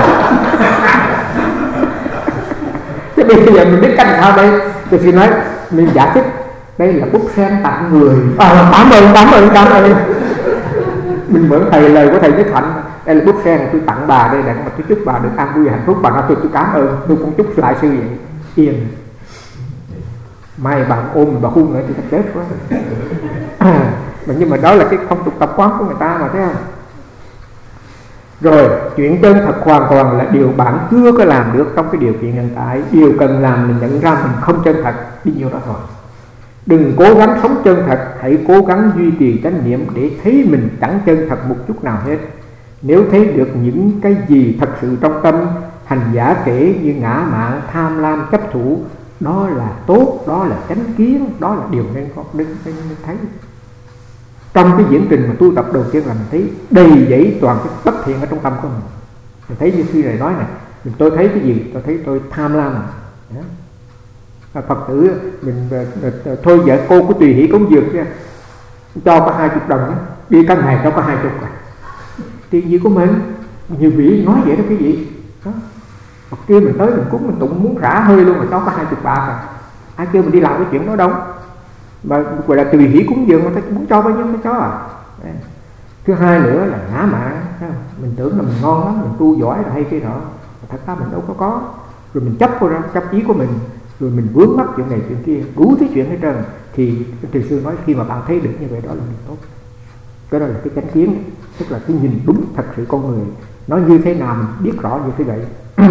Thế bây giờ mình biết cách sao đây? Thì sư nói mình giải thích đây là bút sen tặng người. À, cảm ơn, cảm ơn, cảm ơn. Mình mượn thầy lời của thầy Nhất Hạnh, đây là bút sen tôi tặng bà đây để mà tôi chúc bà được an vui hạnh phúc. Bà nói tôi tôi cảm ơn, tôi cũng chúc lại sư vậy. Yên. Mai bà ôm bà hung nữa thì thật chết quá. À, mà nhưng mà đó là cái phong tục tập quán của người ta mà, thấy không? Rồi, chuyện chân thật hoàn toàn là điều bạn chưa có làm được trong cái điều kiện hiện tại. Điều cần làm là nhận ra mình không chân thật, đi nhiêu đó thôi. Đừng cố gắng sống chân thật, hãy cố gắng duy trì chánh niệm để thấy mình chẳng chân thật một chút nào hết. Nếu thấy được những cái gì thật sự trong tâm, hành giả kể như ngã mạn, tham lam, chấp thủ, đó là tốt, đó là chánh kiến, đó là điều nên có nên, nên, nên thấy. Trong cái diễn trình mà tu tập đầu tiên là mình thấy đầy dẫy toàn cái bất thiện ở trong tâm của mình. Mình thấy như sư này nói này, mình tôi thấy cái gì, tôi thấy tôi tham lam này. Phật tử mình thôi vợ cô của tùy hỷ cúng dường chứ, cho có hai chục đồng đó. Đi căn ngày cho có hai chục à. Tiền gì của mình, nhiều vị nói vậy đó quý vị đó. Hoặc kia mình tới mình cúng mình tụng muốn rã hơi luôn mà cho có hai chục bạc à. Ai kêu mình đi làm cái chuyện đó đâu, mà gọi là tùy hỷ cúng dường mà ta muốn cho bao nhiêu mới cho à. Đấy. Thứ hai nữa là ngã mạn, mình tưởng là mình ngon lắm, mình tu giỏi là hay cái đó, thật ra mình đâu có có. Rồi mình chấp vào chấp ý của mình, rồi mình vướng mắc chuyện này chuyện kia, đủ thứ chuyện hết trơn. Thì thầy sư nói khi mà bạn thấy được như vậy đó là điều tốt. Cái đó là cái chánh kiến, tức là cái nhìn đúng thật sự con người nó như thế nào mình biết rõ như thế vậy.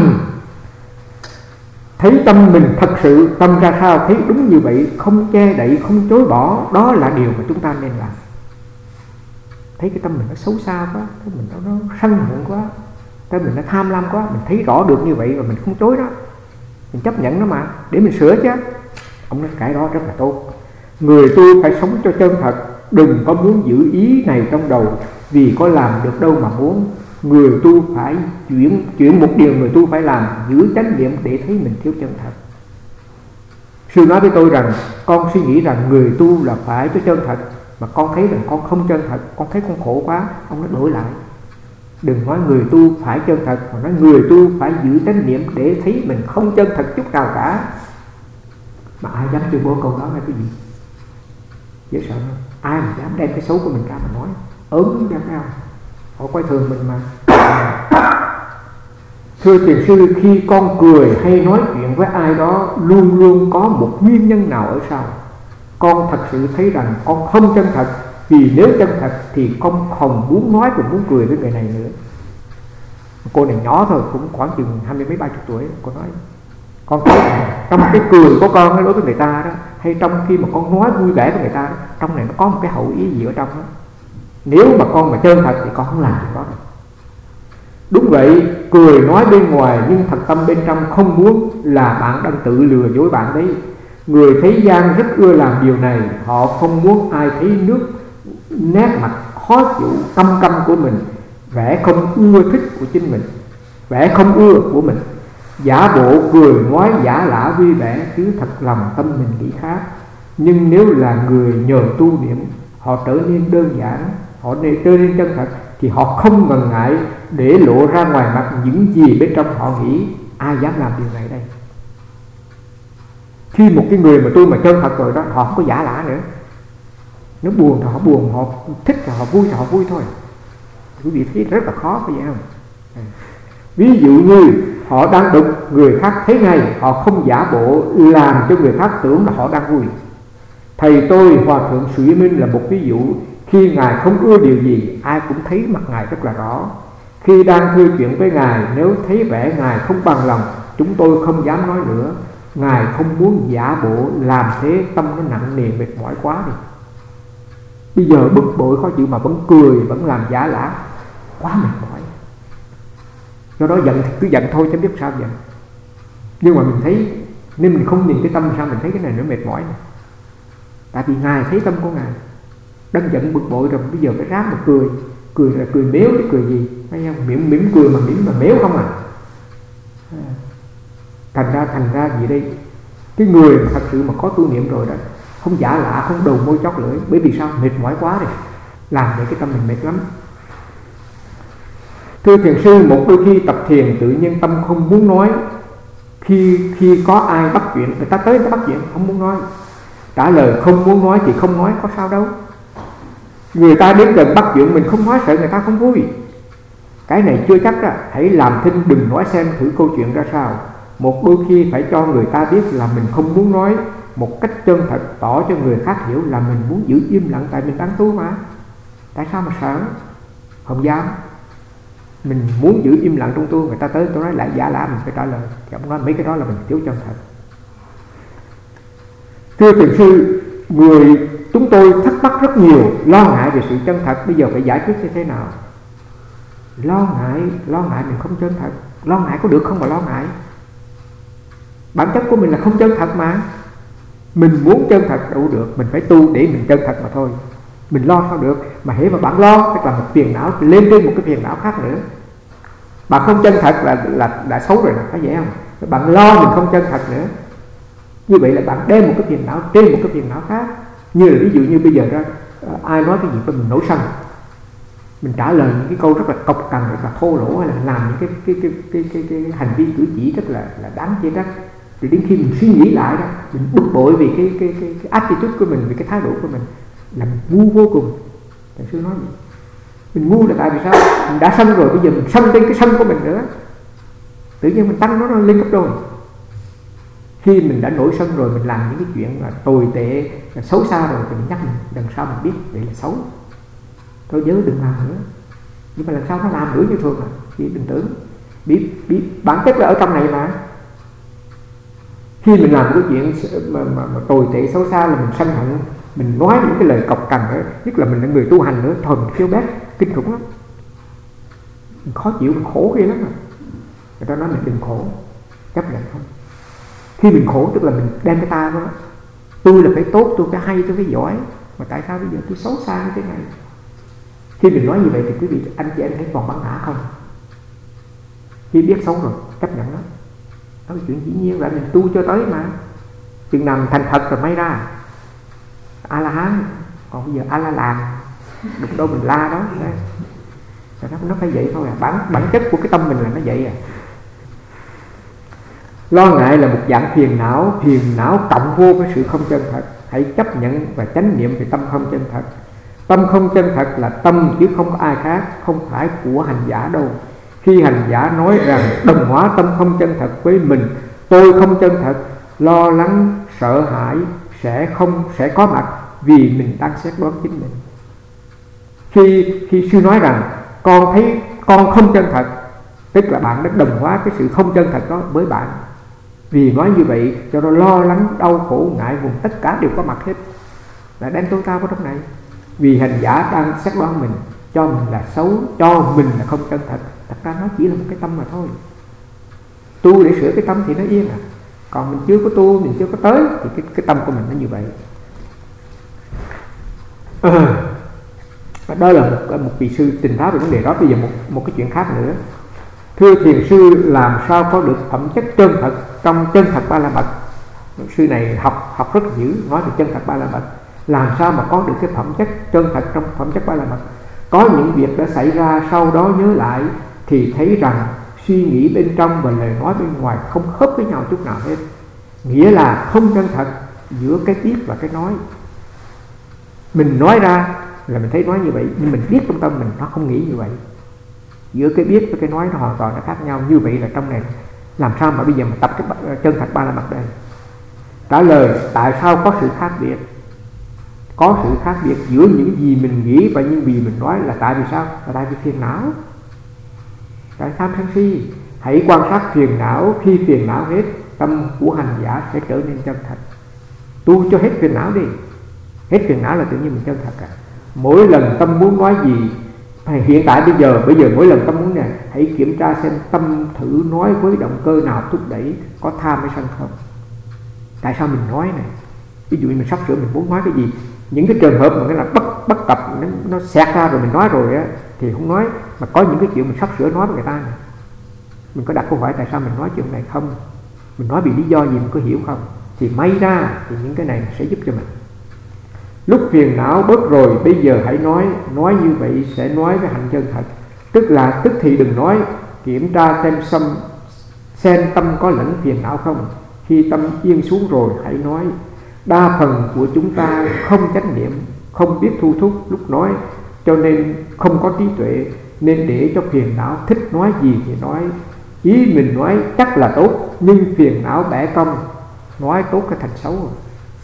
Thấy tâm mình thật sự, tâm ra sao thấy đúng như vậy, không che đậy, không chối bỏ, đó là điều mà chúng ta nên làm. Thấy cái tâm mình nó xấu xa quá, thấy mình nó, nó sân hận quá, thấy mình nó tham lam quá, mình thấy rõ được như vậy và mình không chối đó, mình chấp nhận nó mà để mình sửa chứ. Ông nói cái đó rất là tốt. Người tu phải sống cho chân thật, đừng có muốn giữ ý này trong đầu, vì có làm được đâu mà muốn. Người tu phải chuyển chuyển một điều người tu phải làm, giữ chánh niệm để thấy mình thiếu chân thật. Sư nói với tôi rằng con suy nghĩ rằng người tu là phải cho chân thật, mà con thấy rằng con không chân thật, con thấy con khổ quá. Ông nói đổi lại, đừng nói người tu phải chân thật, mà nói người tu phải giữ chánh niệm để thấy mình không chân thật chút nào cả. Mà ai dám tuyên bố câu đó là cái gì? Dễ sợ không? Ai mà dám đem cái xấu của mình ra mà nói, ớn ra sao? Họ coi thường mình mà. Thưa thiền sư, khi con cười hay nói chuyện với ai đó luôn luôn có một nguyên nhân nào ở sau. Con thật sự thấy rằng con không chân thật, vì nếu chân thật thì con không muốn nói và muốn cười với người này nữa. Cô này nhỏ thôi, cũng khoảng chừng hai mươi mấy ba chục tuổi. Cô nói con thấy trong cái cười của con đối với người ta đó, hay trong khi mà con nói vui vẻ với người ta đó, trong này nó có một cái hậu ý gì ở trong đó. Nếu mà con mà chân thật thì con không làm được đó. Đúng vậy, cười nói bên ngoài nhưng thật tâm bên trong không muốn là bạn đang tự lừa dối bạn đấy. Người thế gian rất ưa làm điều này, họ không muốn ai thấy nước nét mặt khó chịu căm căm của mình, vẻ không ưa thích của chính mình, vẻ không ưa của mình. Giả bộ cười nói giả lả vui vẻ, chứ thật lòng tâm mình nghĩ khác. Nhưng nếu là người nhờ tu niệm, họ trở nên đơn giản, họ trở nên chân thật, thì họ không ngần ngại để lộ ra ngoài mặt những gì bên trong họ nghĩ. Ai dám làm điều này đây? Khi một cái người mà tôi mà chân thật rồi đó, họ không có giả lả nữa. Nếu buồn thì họ buồn, họ thích thì họ vui thì họ vui thôi. Quý vị thấy rất là khó, phải vậy không? Ví dụ như họ đang bực, người khác thấy ngay, họ không giả bộ làm cho người khác tưởng là họ đang vui. Thầy tôi Hòa thượng Suy Minh là một ví dụ. Khi Ngài không ưa điều gì, ai cũng thấy mặt Ngài rất là rõ. Khi đang thưa chuyện với Ngài, nếu thấy vẻ Ngài không bằng lòng, chúng tôi không dám nói nữa. Ngài không muốn giả bộ, làm thế tâm nó nặng nề mệt mỏi quá đi. Bây giờ bực bội khó chịu mà vẫn cười, vẫn làm giả lả, quá mệt mỏi. Do đó giận thì cứ giận thôi chứ biết sao giận. Nhưng mà mình thấy, nên mình không nhìn cái tâm sao mình thấy cái này nó mệt mỏi này. Tại vì Ngài thấy tâm của Ngài đang giận bực bội rồi, bây giờ phải ráng mà cười. Cười là cười méo chứ cười gì, thấy không? Mỉm, mỉm cười mà mỉm mà méo không à. Thành ra, thành ra gì đây? Cái người mà thật sự mà có tu niệm rồi đó, không giả lạ, không đầu môi chót lưỡi. Bởi vì sao? Mệt mỏi quá rồi, làm để cái tâm mình mệt lắm. Thưa thiền sư, một đôi khi tập thiền tự nhiên tâm không muốn nói. Khi khi có ai bắt chuyện, người ta tới người ta bắt chuyện, không muốn nói. Trả lời không muốn nói thì không nói, có sao đâu. Người ta đến gần bắt chuyện mình không nói, sợ người ta không vui. Cái này chưa chắc đó. Hãy làm thinh, đừng nói xem thử câu chuyện ra sao. Một đôi khi phải cho người ta biết là mình không muốn nói, một cách chân thật, tỏ cho người khác hiểu là mình muốn giữ im lặng, tại mình đang tu mà. Tại sao mà sợ? Không dám. Mình muốn giữ im lặng trong tu, người ta tới tôi nói lại giả lả, mình phải trả lời. Thì ông nói mấy cái đó là mình thiếu chân thật. Thưa thiền sư, người chúng tôi thắc mắc rất nhiều, lo ngại về sự chân thật. Bây giờ phải giải quyết như thế nào? Lo ngại, lo ngại mình không chân thật. Lo ngại có được không mà lo ngại? Bản chất của mình là không chân thật mà. Mình muốn chân thật đâu được, mình phải tu để mình chân thật mà thôi. Mình lo sao được? Mà hễ mà bạn lo, tức là một phiền não lên trên một cái phiền não khác nữa. Bạn không chân thật là là đã xấu rồi nè, có vậy không? Bạn lo mình không chân thật nữa, như vậy là bạn đem một cái phiền não trên một cái phiền não khác. Như là ví dụ như bây giờ đó, ai nói cái gì mình nổi sân, mình trả lời những cái câu rất là cộc cằn, rất là thô lỗ, hay là làm những cái cái cái cái cái, cái, cái hành vi cử chỉ rất là là đáng chê trách. Thì đến khi mình suy nghĩ lại đó, mình bực bội vì cái cái cái, cái attitude của mình, vì cái thái độ của mình, là mình ngu vô cùng. Thầy sư nói gì? Mình ngu là tại vì sao? Mình đã sân rồi, bây giờ mình sân trên cái sân của mình nữa, tự nhiên mình tăng nó lên gấp đôi. Khi mình đã nổi sân rồi, mình làm những cái chuyện là tồi tệ, là xấu xa rồi, thì mình nhắc mình lần sau mình biết vậy là xấu, thôi nhớ đừng làm nữa. Nhưng mà lần sau nó làm nữa như thường à, thì đừng tưởng. Biết, biết bản chất là ở trong này mà. Khi mình làm cái chuyện mà, mà, mà tồi tệ xấu xa là mình sân hận, mình nói những cái lời cộc cằn nữa, nhất là mình là người tu hành nữa, thôi mình kêu bét kinh khủng lắm, mình khó chịu, mình khổ ghê lắm mà. Người ta nói mình đừng khổ, chấp nhận không. Khi mình khổ tức là mình đem cái ta đó, tôi là phải tốt, tôi phải hay, tôi phải giỏi, mà tại sao bây giờ tôi xấu xa như thế này? Khi mình nói như vậy thì quý vị anh chị em thấy còn bản ngã không? Khi biết xấu rồi chấp nhận đó, đó là chuyện dĩ nhiên, là mình tu cho tới mà. Chừng nào mình thành thật rồi may ra A La Hán, còn bây giờ A La Làng, đụng đâu mình la đó. Nó, nó phải vậy thôi à. Bản, bản chất của cái tâm mình là nó vậy à. Lo ngại là một dạng phiền não, phiền não cộng vô với sự không chân thật. Hãy chấp nhận và chánh niệm về tâm không chân thật. Tâm không chân thật là tâm chứ không có ai khác, không phải của hành giả đâu. Khi hành giả nói rằng đồng hóa tâm không chân thật với mình, tôi không chân thật, lo lắng, sợ hãi sẽ không sẽ có mặt vì mình đang xét đoán chính mình. Khi khi sư nói rằng con thấy con không chân thật, tức là bạn đã đồng hóa cái sự không chân thật đó với bạn. Vì nói như vậy cho nó lo lắng, đau khổ, ngại ngùng tất cả đều có mặt hết, là đem tôi ta vào trong này. Vì hành giả đang xét đoán mình, cho mình là xấu, cho mình là không chân thật. Thật ra nó chỉ là một cái tâm mà thôi. Tu để sửa cái tâm thì nó yên à. Còn mình chưa có tu, mình chưa có tới thì cái, cái tâm của mình nó như vậy. À, đó là một, một vị sư trình báo về vấn đề đó. Bây giờ một, một cái chuyện khác nữa. Thưa thiền sư, làm sao có được phẩm chất chân thật trong chân thật ba la mật? Sư này học học rất dữ, nói về chân thật ba la mật. Làm sao mà có được cái phẩm chất chân thật trong phẩm chất ba la mật? Có những việc đã xảy ra, sau đó nhớ lại thì thấy rằng suy nghĩ bên trong và lời nói bên ngoài không khớp với nhau chút nào hết. Nghĩa là không chân thật giữa cái biết và cái nói. Mình nói ra là mình thấy nói như vậy, nhưng mình biết trong tâm mình nó không nghĩ như vậy. Giữa cái biết với cái nói nó hoàn toàn nó khác nhau. Như vậy là trong này làm sao mà bây giờ mà tập cái chân thật ba la mật đây? Trả lời, tại sao có sự khác biệt? có sự khác biệt giữa những gì mình nghĩ và những gì mình nói là tại vì sao? Là tại vì phiền não, tại tham sân si. Hãy quan sát phiền não, khi phiền não hết, tâm của hành giả sẽ trở nên chân thật. Tu cho hết phiền não đi, hết phiền não là tự nhiên mình chân thật cả. Mỗi lần tâm muốn nói gì, hiện tại bây giờ bây giờ mỗi lần tâm muốn này, hãy kiểm tra xem tâm thử nói với động cơ nào thúc đẩy, có tham hay sân không. Tại sao mình nói này? Ví dụ như mình sắp sửa mình muốn nói cái gì, những cái trường hợp mà cái là bất bất cập nó, nó xẹt ra rồi mình nói rồi á thì không nói. Mà có những cái chuyện mình sắp sửa nói với người ta này, mình có đặt câu hỏi tại sao mình nói chuyện này không, mình nói vì lý do gì, mình có hiểu không, thì may ra thì những cái này sẽ giúp cho mình. Lúc phiền não bớt rồi, bây giờ hãy nói. Nói như vậy sẽ nói với hạnh chân thật. Tức là tức thì đừng nói, kiểm tra xem xem, xem tâm có lẫn phiền não không. Khi tâm yên xuống rồi hãy nói. Đa phần của chúng ta không chánh niệm, không biết thu thúc lúc nói, cho nên không có trí tuệ, nên để cho phiền não thích nói gì thì nói. Ý mình nói chắc là tốt, nhưng phiền não bẻ cong, nói tốt cái thành xấu rồi.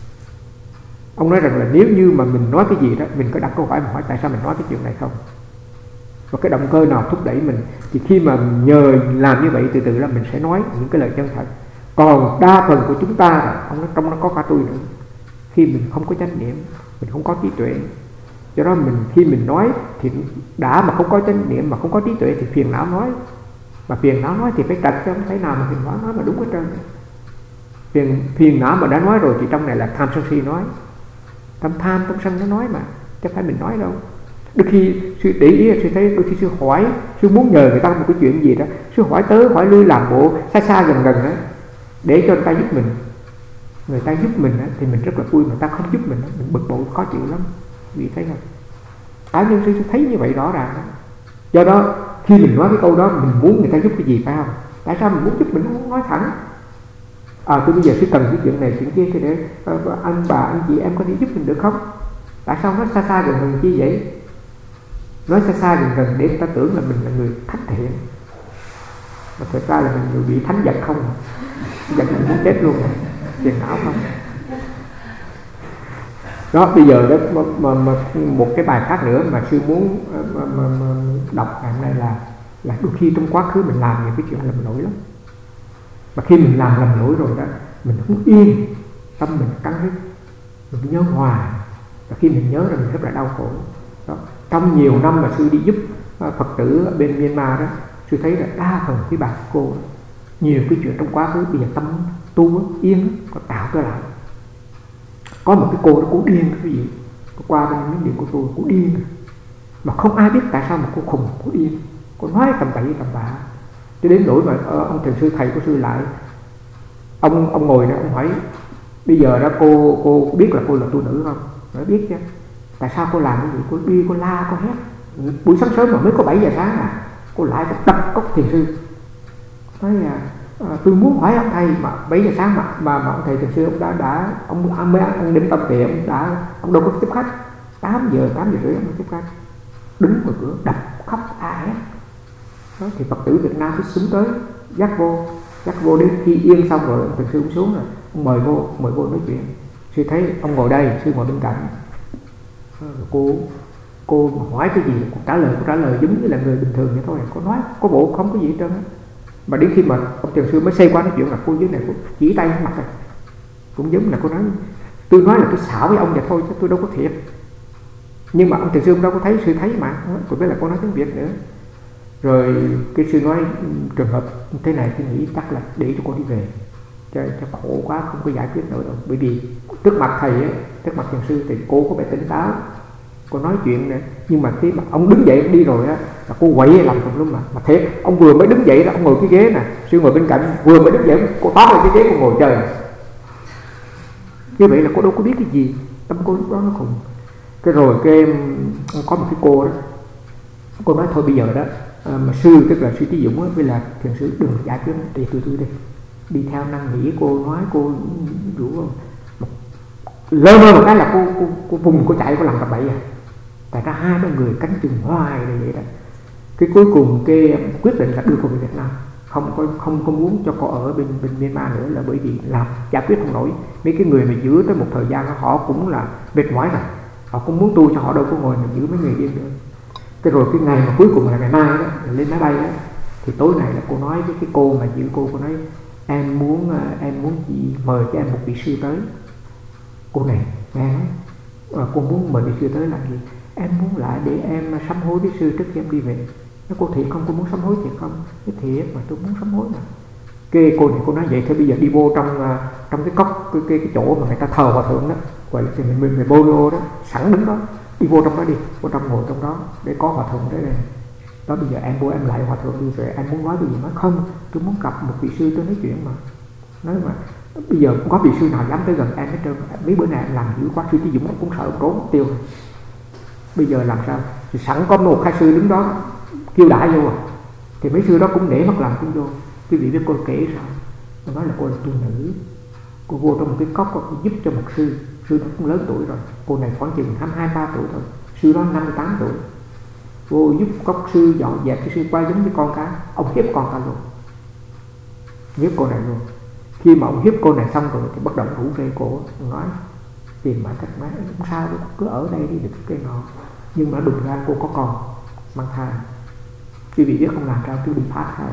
Ông nói rằng là nếu như mà mình nói cái gì đó, mình có đặt câu hỏi, mình hỏi tại sao mình nói cái chuyện này không, và cái động cơ nào thúc đẩy mình, thì khi mà nhờ làm như vậy từ từ là mình sẽ nói những cái lời chân thật. Còn đa phần của chúng ta, ông nói trong nó có cả tôi nữa, khi mình không có chánh niệm, mình không có trí tuệ, do đó mình khi mình nói thì đã mà không có chánh niệm mà không có trí tuệ thì phiền não nói, mà phiền não nói thì phải trạch, chứ không thể nào mà phiền não nói mà đúng hết trơn. Phiền, phiền não mà đã nói rồi thì trong này là tham sân si nói, tâm tham tâm sân nó nói mà, chứ phải mình nói đâu. Đôi khi sư để ý, sư thấy đôi khi sư hỏi, sư muốn nhờ người ta một cái chuyện gì đó, sư hỏi tới hỏi lui làm bộ xa xa gần gần đó, để cho người ta giúp mình. Người ta giúp mình đó, thì mình rất là vui, mà người ta không giúp mình đó, mình bực bội khó chịu lắm. Vì thấy không? Cá nhân sư thấy như vậy rõ ràng đó. Do đó khi mình nói cái câu đó, mình muốn người ta giúp cái gì phải không? Tại sao mình muốn giúp mình không nói thẳng? À tôi bây giờ sư cần cái chuyện này chuyện kia, thì để à, anh bà anh chị em có thể giúp mình được không? Tại sao nói xa xa gần gần chi vậy? Nói xa xa gần gần để người ta tưởng là mình là người thánh thiện, mà thật ra là mình người bị thánh giật không, giật mình muốn chết luôn rồi, phiền não không. Đó bây giờ đó mà, mà, mà một cái bài khác nữa mà sư muốn mà, mà, mà đọc ngày hôm nay là là đôi khi trong quá khứ mình làm những cái chuyện lầm lỗi lắm, mà khi mình làm lầm lỗi rồi đó, mình không yên, tâm mình căng hết, mình nhớ hoài, và khi mình nhớ rồi mình rất là đau khổ. Đó. Trong nhiều năm mà sư đi giúp Phật tử ở bên Myanmar đó, sư thấy là đa phần cái bà cô đó, nhiều cái chuyện trong quá khứ bây giờ tâm tu yên, có tạo trở lại. Có một cái cô đó cô điên cái gì, cô qua bên miếng điện của tôi, cô điên, mà không ai biết tại sao mà cô khùng, cô điên, cô nói tầm bậy tầm bạ, cho đến nỗi mà ông thiền sư thầy của sư lại, ông ông ngồi đó, ông hỏi bây giờ đó cô cô biết là cô là tu nữ không? Nói biết chứ. Tại sao cô làm cái gì? Cô đi cô la cô hét, buổi sáng sớm mà mới có bảy giờ sáng à, cô lại cô đập cốc thiền sư. Nói là à, tôi muốn hỏi ông thầy mà bảy giờ sáng mà mà, mà ông thầy thiền sư ông đã đã ông ăn mới ăn đêm tâm tiệm, ông đã ông đâu có tiếp khách, tám giờ tám giờ rưỡi ông tiếp khách, đứng ngoài cửa đập khóc a hét. Đó thì Phật tử Việt Nam cứ xúm tới dắt vô, dắt vô đến khi yên xong rồi thiền sư cũng xuống rồi, ông mời vô mời vô nói chuyện. Sư thấy ông ngồi đây, sư ngồi bên cạnh. Cô cô hỏi cái gì cô trả lời, cô trả lời giống như là người bình thường vậy thôi, cô nói có bộ không có gì hết trơn á. Mà đến khi mà ông thiền sư mới xây qua nói chuyện là cô dưới này cô chỉ tay mặt này, cũng giống là cô nói tôi nói là tôi xảo với ông vậy thôi chứ tôi đâu có thiệt. Nhưng mà ông thiền sư ông đâu có thấy, sư thấy mà, tôi biết là cô nói tiếng Việt nữa. Rồi cái sư nói trường hợp thế này tôi nghĩ chắc là để cho cô đi về, cho, cho khổ quá không có giải quyết nổi đâu. Bởi vì trước mặt thầy ấy, trước mặt thiền sư thì cô có vẻ tỉnh táo, cô nói chuyện nữa. Nhưng mà khi mà ông đứng dậy đi rồi á là cô quậy làm tùm lum mà. Mà thế ông vừa mới đứng dậy đó, ông ngồi cái ghế nè, sư ngồi bên cạnh, vừa mới đứng dậy cô toát lên cái ghế cô ngồi chơi. Như vậy là cô đâu có biết cái gì, tâm cô lúc đó nó khùng. Cái rồi cái có một cái cô đó, cô nói thôi bây giờ đó mà sư tức là sư Trí Dũng á, với là thiền sư đừng giải quyết thì tôi tôi đi đi theo năn nỉ cô, nói cô đủ lơ mơ một cái là cô cô cô vùng cô chạy, cô làm tập bậy à. Tại ra hai ba người cánh chừng hoài này vậy đó. Cái cuối cùng cái quyết định là đưa cô về Việt Nam, không có không có muốn cho cô ở bên bên Myanmar nữa, là bởi vì làm giải quyết không nổi. Mấy cái người mà giữ tới một thời gian họ cũng là mệt mỏi rồi, Họ cũng muốn tu cho họ đâu có ngồi được giữ mấy người điên nữa. Cái rồi cái ngày mà cuối cùng là ngày mai đó, lên máy bay đó, thì tối này là cô nói với cái cô mà giữ cô, cô nói em muốn em muốn chị mời cho em một vị sư tới. Cô này nghe nói à, cô muốn mời vị sư tới làm gì? Em muốn lại để em sám hối với sư trước khi em đi về. Nói cô thiệt không? Cô muốn sám hối thiệt không? Cái thiệt mà tôi muốn sám hối mà. Cái cô này cô nói vậy, thế bây giờ đi vô trong trong cái cốc cái cái, cái chỗ mà người ta thờ hòa thượng đó, gọi là mình mình, mình bô đó, sẵn đứng đó, đi vô trong đó đi, vô trong ngồi trong đó để có hòa thượng đấy này. Đó bây giờ em vô em lại hòa thượng đi rồi em muốn nói cái gì nói không, tôi muốn gặp một vị sư tôi nói chuyện mà. Nói mà bây giờ không có vị sư nào dám tới gần em hết trơn. Mấy bữa nay em làm dữ quá, sư Trí Dũng cũng sợ trốn tiêu. Bây giờ làm sao? Thì sẵn có một hai sư đứng đó kêu đại vô à, thì mấy sư đó cũng để mắt làm cũng vô. Quý vị biết cô kể sao? Cô nói là cô là tu nữ, cô vô trong một cái cốc cô giúp cho một sư, sư đó cũng lớn tuổi rồi, cô này khoảng chừng hai mươi hai ba tuổi thôi, sư đó năm mươi tám tuổi. Vô giúp cốc sư dọn dẹp cái sư qua giống như con cá, ông hiếp con ta luôn, hiếp cô này luôn. Khi mà ông hiếp cô này xong rồi thì bắt đầu rủ rê cổ, nói tìm mãi cách má không sao đâu, cứ ở đây đi được cái nọ. Nhưng mà đùng ra cô có con mang thai, quý vị biết không làm sao cứ đi phá thai.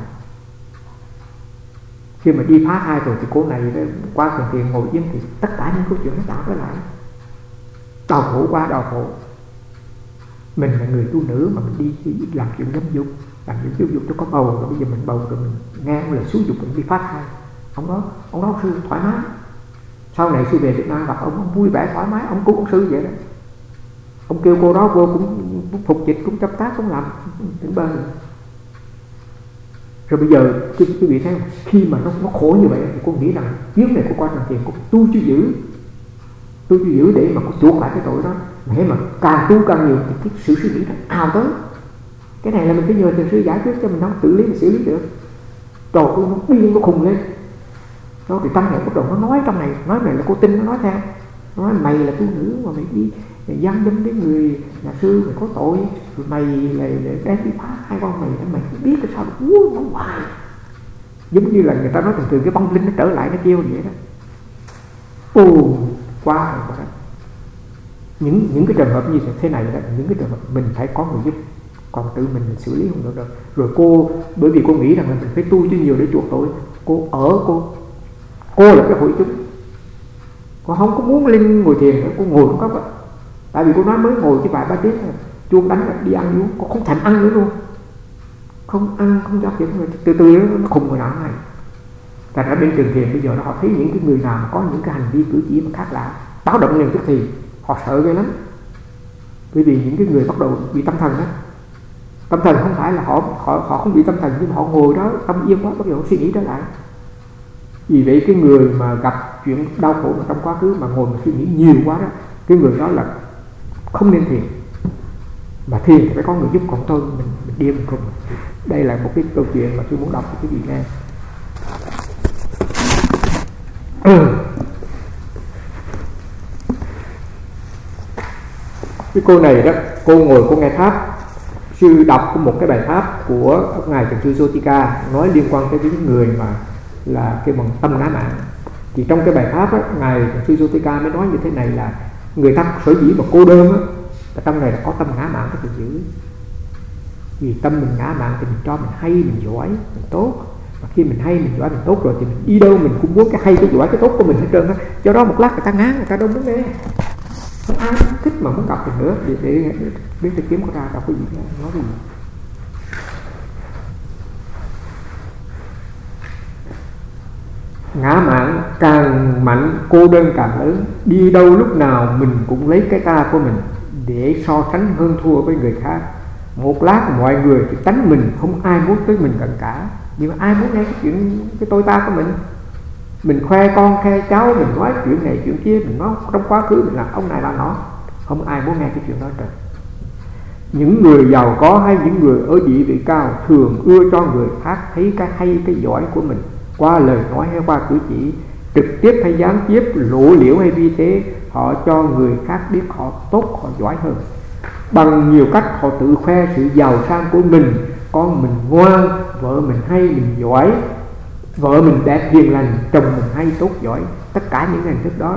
Khi mà đi phá thai rồi thì cô này qua phần tiền ngồi yên thì tất cả những câu chuyện nó tạo ra lại, đau khổ qua đau khổ. Mình là người tu nữ mà mình đi làm chuyện dâm dục, làm chuyện dâm dục cho có bầu rồi, bây giờ mình bầu rồi mình nghe ông lời xúi dục mình đi phá thai. Ông đó, ông đó sư thoải mái. Sau này sư về Việt Nam gặp ông, ông vui vẻ thoải mái, ông cũng ông sư vậy đó. Ông kêu cô đó vô cũng phục dịch, cũng chấp tác, cũng làm tỉnh bên. Rồi bây giờ quý vị thấy không? Khi mà nó, nó khổ như vậy thì cô nghĩ rằng chuyến này cô qua trần tiền cô tu cho giữ, tu cho giữ để mà cô chuộc lại cái tội đó. Mà mà càng tu càng nhiều thì cái sự suy nghĩ nó ào tới. Cái này là mình phải nhờ thiền sư giải quyết cho mình không tự lý mà xử lý được. Trời ơi nó điên nó khùng lên. Đó thì trong này bắt đầu nó nói trong này, nói này là cô tin nó nói theo. Nó nói mày là tu nữ mà mày đi mày gian dâm đến người nhà sư, mày có tội, rồi mày là đem đi phá hai con mày, mày không biết cái sao nó hoài. Giống như là người ta nói thường thường cái bông linh nó trở lại nó kêu vậy đó. Ồ, quá rồi đó. Những những cái trường hợp như thế này là những cái trường hợp mình phải có người giúp, còn tự mình mình xử lý không được đâu. Rồi cô bởi vì cô nghĩ rằng là mình phải tu cho nhiều để chuộc tội, cô ở cô cô là cái hội chúng, cô không có muốn lên ngồi thiền nữa, cô ngồi không có vậy. Tại vì cô nói mới ngồi cái vài ba tiếng chuông đánh đi ăn uống, cô không thèm ăn nữa luôn, không ăn không cho chuyện người từ từ nó khùng người nào này. Tại ở bên trường thiền bây giờ họ thấy những cái người nào mà có những cái hành vi cử chỉ mà khác lạ, báo động liền tức thì họ sợ ghê lắm. Bởi vì những cái người bắt đầu bị tâm thần đó, tâm thần không phải là họ họ họ không bị tâm thần, nhưng mà họ ngồi đó tâm yên quá, bắt đầu suy nghĩ trở lại. Vì vậy cái người mà gặp chuyện đau khổ trong quá khứ mà ngồi mà suy nghĩ nhiều quá đó, cái người đó là không nên thiền. Mà thiền thì phải có người giúp, còn tôi mình, mình điên mình không. Đây là một cái câu chuyện mà tôi muốn đọc cho quý vị nghe. Cái cô này đó, cô ngồi cô nghe pháp, sư đọc một cái bài pháp của ngài Thiền sư Sotika nói liên quan tới những người mà là cái bằng tâm ngã mạn. Thì trong cái bài pháp đó, ngài Thiền sư Sotika mới nói như thế này là người ta sở dĩ mà cô đơn á, là trong này là có tâm ngã mạn rất là dữ. Vì tâm mình ngã mạn thì mình cho mình hay, mình giỏi, mình tốt. Và khi mình hay, mình giỏi, mình tốt rồi thì mình đi đâu mình cũng muốn cái hay, cái giỏi, cái tốt của mình hết trơn á. Do đó một lát người ta ngán, người ta đâu muốn nghe. Không ai thích mà muốn gặp mình nữa. Để, để, để biết tôi kiếm có ra đọc cái gì đó, nói cái gì. Ngã mạn càng mạnh, cô đơn càng lớn. Đi đâu lúc nào mình cũng lấy cái ta của mình để so sánh hơn thua với người khác. Một lát mọi người thì tánh mình, không ai muốn tới mình gần cả. Nhưng mà ai muốn nghe cái chuyện cái tôi ta của mình. Mình khoe con khoe cháu, mình nói chuyện này chuyện kia, mình nói trong quá khứ mình là ông này là nó, không ai muốn nghe cái chuyện đó trời. Những người giàu có hay những người ở địa vị cao thường ưa cho người khác thấy cái hay cái giỏi của mình qua lời nói hay qua cử chỉ, trực tiếp hay gián tiếp, lộ liễu hay vi tế. Họ cho người khác biết họ tốt, họ giỏi hơn. Bằng nhiều cách họ tự khoe sự giàu sang của mình. Con mình ngoan, vợ mình hay, mình giỏi, vợ mình đẹp hiền lành, chồng mình hay tốt giỏi. Tất cả những hình thức đó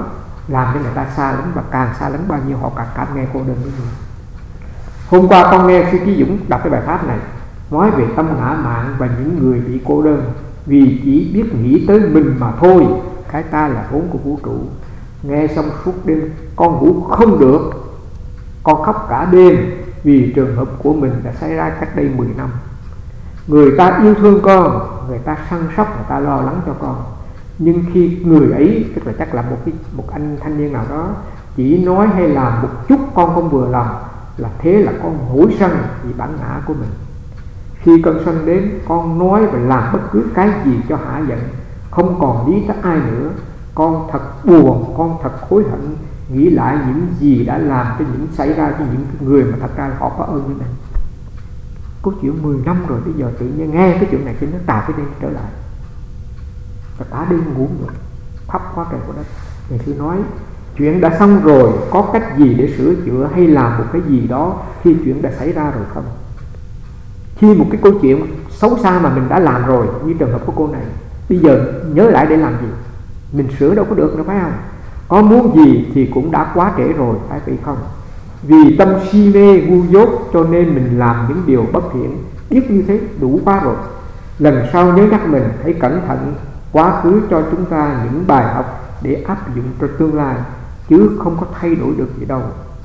làm cho người ta xa lánh, và càng xa lánh bao nhiêu họ càng cảm nghe cô đơn bấy nhiêu. Hôm qua con nghe sư Chí Dũng đọc cái bài pháp này nói về tâm ngã mạn và những người bị cô đơn vì chỉ biết nghĩ tới mình mà thôi, cái ta là vốn của vũ trụ. Nghe xong suốt đêm con ngủ không được, con khóc cả đêm vì trường hợp của mình đã xảy ra cách đây mười năm. Người ta yêu thương con, người ta săn sóc, người ta lo lắng cho con, nhưng khi người ấy, tức là chắc là một cái một anh thanh niên nào đó, chỉ nói hay làm một chút con không vừa lòng, là thế là con nổi sân vì bản ngã của mình. Khi cơn sân đến, con nói và làm bất cứ cái gì cho hả giận, không còn lý tới ai nữa. Con thật buồn, con thật hối hận, nghĩ lại những gì đã làm cho những xảy ra cho những người mà thật ra họ có ơn với mình. Có chuyện mười năm rồi, bây giờ tự nhiên nghe cái chuyện này thì nó tạo cái đêm trở lại, và cả đêm ngủ rồi, khóc quá trời của đất. Ngày xưa nói chuyện đã xong rồi, có cách gì để sửa chữa hay làm một cái gì đó khi chuyện đã xảy ra rồi không? Khi một cái câu chuyện xấu xa mà mình đã làm rồi, như trường hợp của cô này, bây giờ nhớ lại để làm gì? Mình sửa đâu có được nữa, phải không? Có muốn gì thì cũng đã quá trễ rồi, phải vậy không? Vì tâm si mê ngu dốt cho nên mình làm những điều bất thiện, biết như thế đủ quá rồi. Lần sau nhớ nhắc mình hãy cẩn thận, quá khứ cho chúng ta những bài học để áp dụng cho tương lai, chứ không có thay đổi được gì đâu.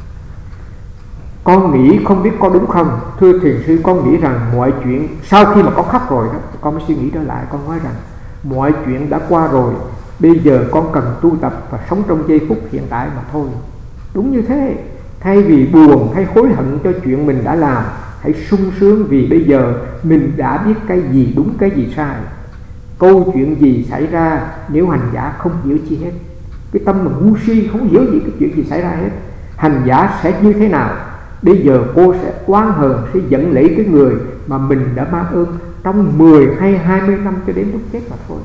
Con nghĩ không biết có đúng không? Thưa thiền sư, con nghĩ rằng mọi chuyện sau khi mà con khóc rồi đó, con mới suy nghĩ trở lại. Con nói rằng mọi chuyện đã qua rồi, bây giờ con cần tu tập và sống trong giây phút hiện tại mà thôi. Đúng như thế. Thay vì buồn hay hối hận cho chuyện mình đã làm, hãy sung sướng vì bây giờ mình đã biết cái gì đúng cái gì sai. Câu chuyện gì xảy ra nếu hành giả không hiểu chi hết, cái tâm mà ngu si không hiểu gì cái chuyện gì xảy ra hết, hành giả sẽ như thế nào? Bây giờ cô sẽ oán hờn, sẽ giận lấy cái người mà mình đã mang ơn trong mười hay hai mươi năm cho đến lúc chết mà thôi.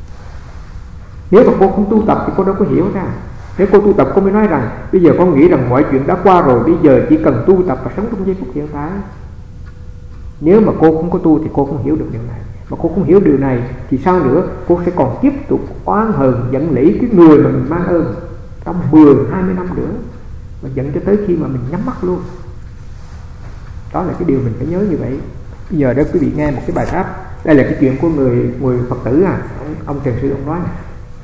Nếu mà cô không tu tập thì cô đâu có hiểu ra. Nếu cô tu tập, cô mới nói rằng bây giờ con nghĩ rằng mọi chuyện đã qua rồi, bây giờ chỉ cần tu tập và sống trong giây phút hiện tại. Nếu mà cô không có tu thì cô không hiểu được điều này. Mà cô không hiểu điều này thì sao nữa? Cô sẽ còn tiếp tục oán hờn giận lẫy cái người mà mình mang ơn trong mười, hai mươi năm nữa, và giận cho tới khi mà mình nhắm mắt luôn. Đó là cái điều mình phải nhớ như vậy. Bây giờ đó quý vị nghe một cái bài pháp. Đây là cái chuyện của người người Phật tử à, ông, ông thiền sư ông nói này.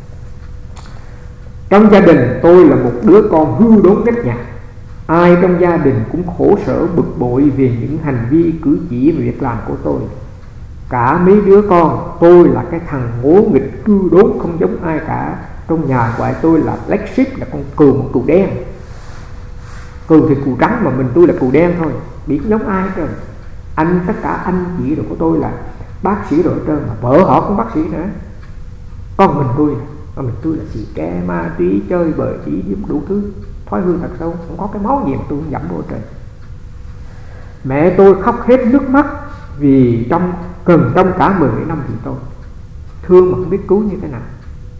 Trong gia đình tôi là một đứa con hư đốn nết nhặt. Ai trong gia đình cũng khổ sở bực bội vì những hành vi cử chỉ và việc làm của tôi. Cả mấy đứa con tôi là cái thằng ngố nghịch hư đốn không giống ai cả. Trong nhà gọi tôi là Black Sheep, là con cừu, một cừu đen. Cừu thì cừu trắng mà mình tôi là cừu đen thôi, biết giống ai hết trơn. Anh, tất cả anh chị rồi của tôi là bác sĩ rồi hết trơn, mà vợ họ cũng bác sĩ nữa. Con mình tôi Còn mình tôi là xì ke, ma túy, chơi bời, chỉ điếm đủ thứ, thói hư thật sâu, không có cái máu gì mà tôi không dẫm vô trời. Mẹ tôi khóc hết nước mắt vì trong cần trong cả mười mấy năm thì tôi thương mà không biết cứu như thế nào.